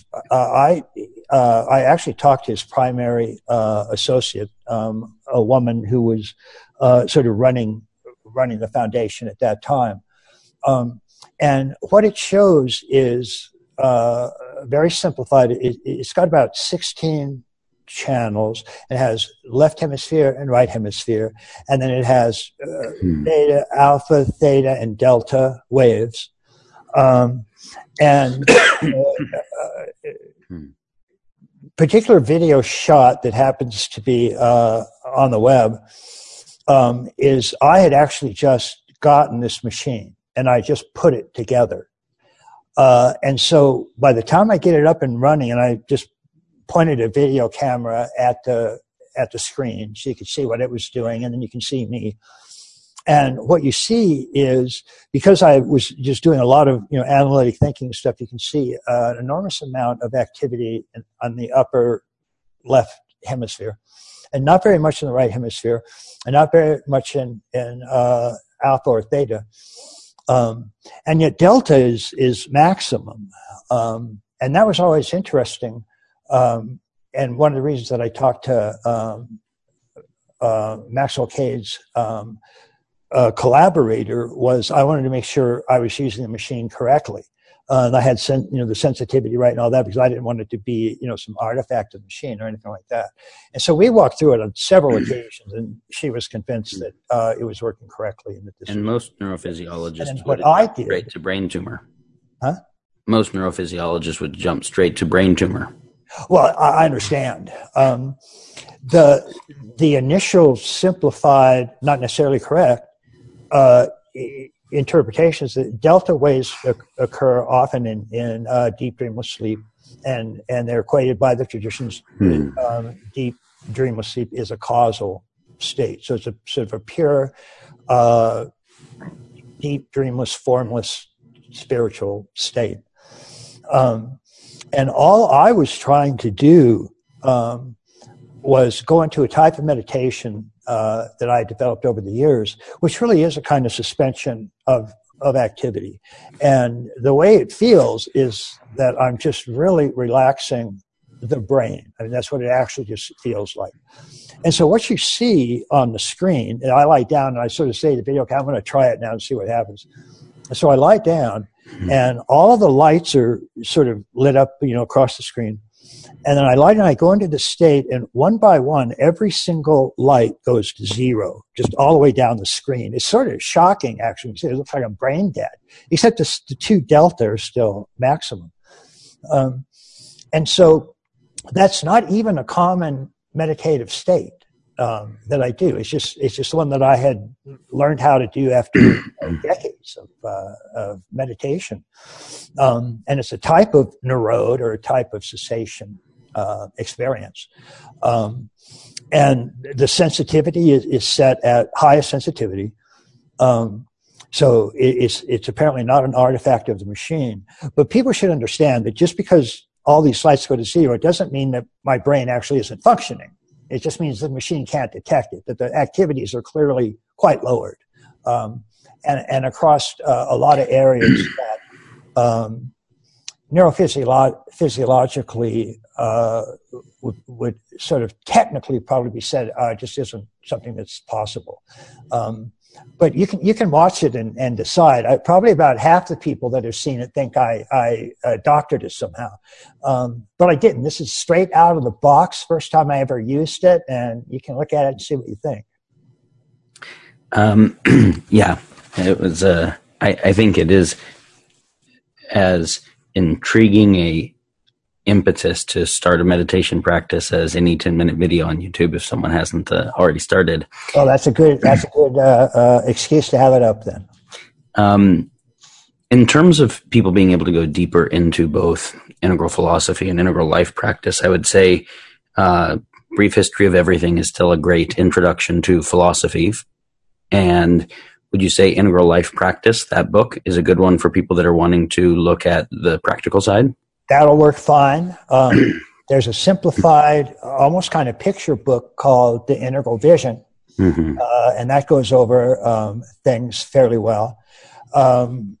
I actually talked to his primary associate, a woman who was sort of running the foundation at that time. And what it shows is very simplified. It's got about 16 channels. It has left hemisphere and right hemisphere, and then it has beta, alpha, theta, and delta waves. particular video shot that happens to be on the web is I had actually just gotten this machine and I just put it together. And so by the time I get it up and running, and I just pointed a video camera at the screen so you could see what it was doing, and then you can see me. And what you see is, because I was just doing a lot of analytic thinking stuff, you can see an enormous amount of activity on the upper left hemisphere, and not very much in the right hemisphere, and not very much in alpha or theta. And yet delta is maximum. And that was always interesting. And one of the reasons that I talked to Maxwell Cade's collaborator was I wanted to make sure I was using the machine correctly. And I had the sensitivity right and all that, because I didn't want it to be some artifact of the machine or anything like that. And so we walked through it on several occasions, and she was convinced that it was working correctly. And, and most neurophysiologists would jump straight to brain tumor. Huh? Most neurophysiologists would jump straight to brain tumor. Well, I understand. The initial simplified, not necessarily correct, interpretations that delta waves occur often in deep dreamless sleep, and they're equated by the traditions. Deep dreamless sleep is a causal state, so it's a sort of a pure deep dreamless, formless spiritual state. And all I was trying to do was go into a type of meditation that I developed over the years, which really is a kind of suspension of activity. And the way it feels is that I'm just really relaxing the brain. I mean, that's what it actually just feels like. And so what you see on the screen, and I lie down and I sort of say to the video, okay, I'm going to try it now and see what happens. And so I lie down, and all of the lights are sort of lit up, across the screen. And then I lie down, I go into the state, and one by one, every single light goes to zero, just all the way down the screen. It's sort of shocking, actually. It looks like I'm brain dead, except the two delta are still maximum. And so that's not even a common meditative state that I do. It's just one that I had learned how to do after decades of meditation. And it's a type of neurode, or a type of cessation experience. And the sensitivity is set at highest sensitivity. So it's apparently not an artifact of the machine. But people should understand that just because all these lights go to zero, it doesn't mean that my brain actually isn't functioning. It just means the machine can't detect it, that the activities are clearly quite lowered. And across a lot of areas that neurophysiologically would sort of technically probably be said just isn't something that's possible. But you can watch it and decide. Probably about half the people that have seen it think I doctored it somehow. But I didn't. This is straight out of the box, first time I ever used it, and you can look at it and see what you think. Yeah, it was, I think it is as intriguing a impetus to start a meditation practice as any 10-minute video on YouTube if someone hasn't already started. Well, that's a good excuse to have it up then. In terms of people being able to go deeper into both integral philosophy and integral life practice, I would say Brief History of Everything is still a great introduction to philosophy. And would you say Integral Life Practice, that book, is a good one for people that are wanting to look at the practical side? That'll work fine. There's a simplified, almost kind of picture book called The Integral Vision, and that goes over things fairly well. And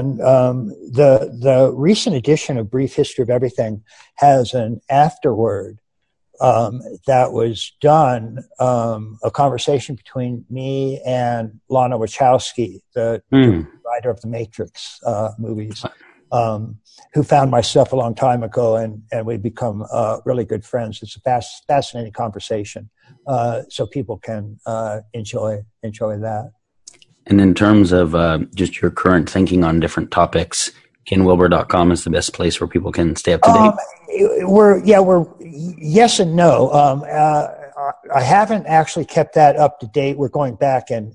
the recent edition of Brief History of Everything has an afterword that was done, a conversation between me and Lana Wachowski, the writer of the Matrix movies, who found my stuff a long time ago, and we've become really good friends. It's a fascinating conversation, so people can enjoy that. And in terms of just your current thinking on different topics, KenWilber.com is the best place where people can stay up to date. We're yes and no. I haven't actually kept that up to date. We're going back and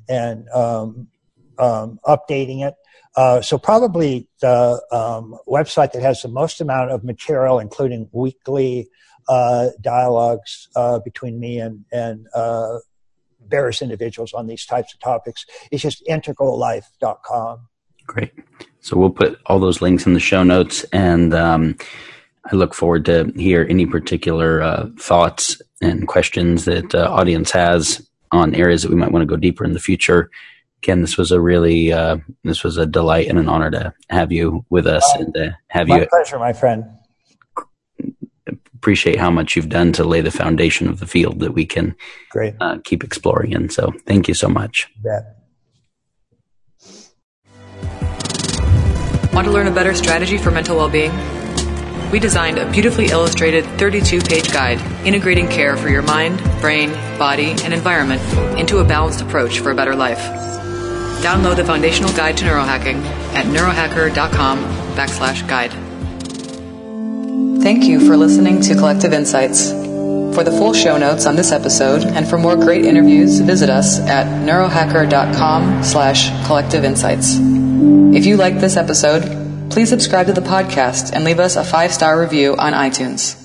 updating it. So probably the website that has the most amount of material, including weekly dialogues between me and various individuals on these types of topics, is just integrallife.com. Great. So we'll put all those links in the show notes, and I look forward to hear any particular thoughts and questions that audience has on areas that we might want to go deeper in the future. Ken, this was a really this was a delight and an honor to have you with us and to have my pleasure, my friend. Appreciate how much you've done to lay the foundation of the field that we can keep exploring in. So thank you so much. Yeah. Want to learn a better strategy for mental well-being? We designed a beautifully illustrated 32-page guide integrating care for your mind, brain, body, and environment into a balanced approach for a better life. Download the foundational guide to neurohacking at neurohacker.com/guide. Thank you for listening to Collective Insights. For the full show notes on this episode and for more great interviews, visit us at neurohacker.com/collective insights. If you liked this episode, please subscribe to the podcast and leave us a 5-star review on iTunes.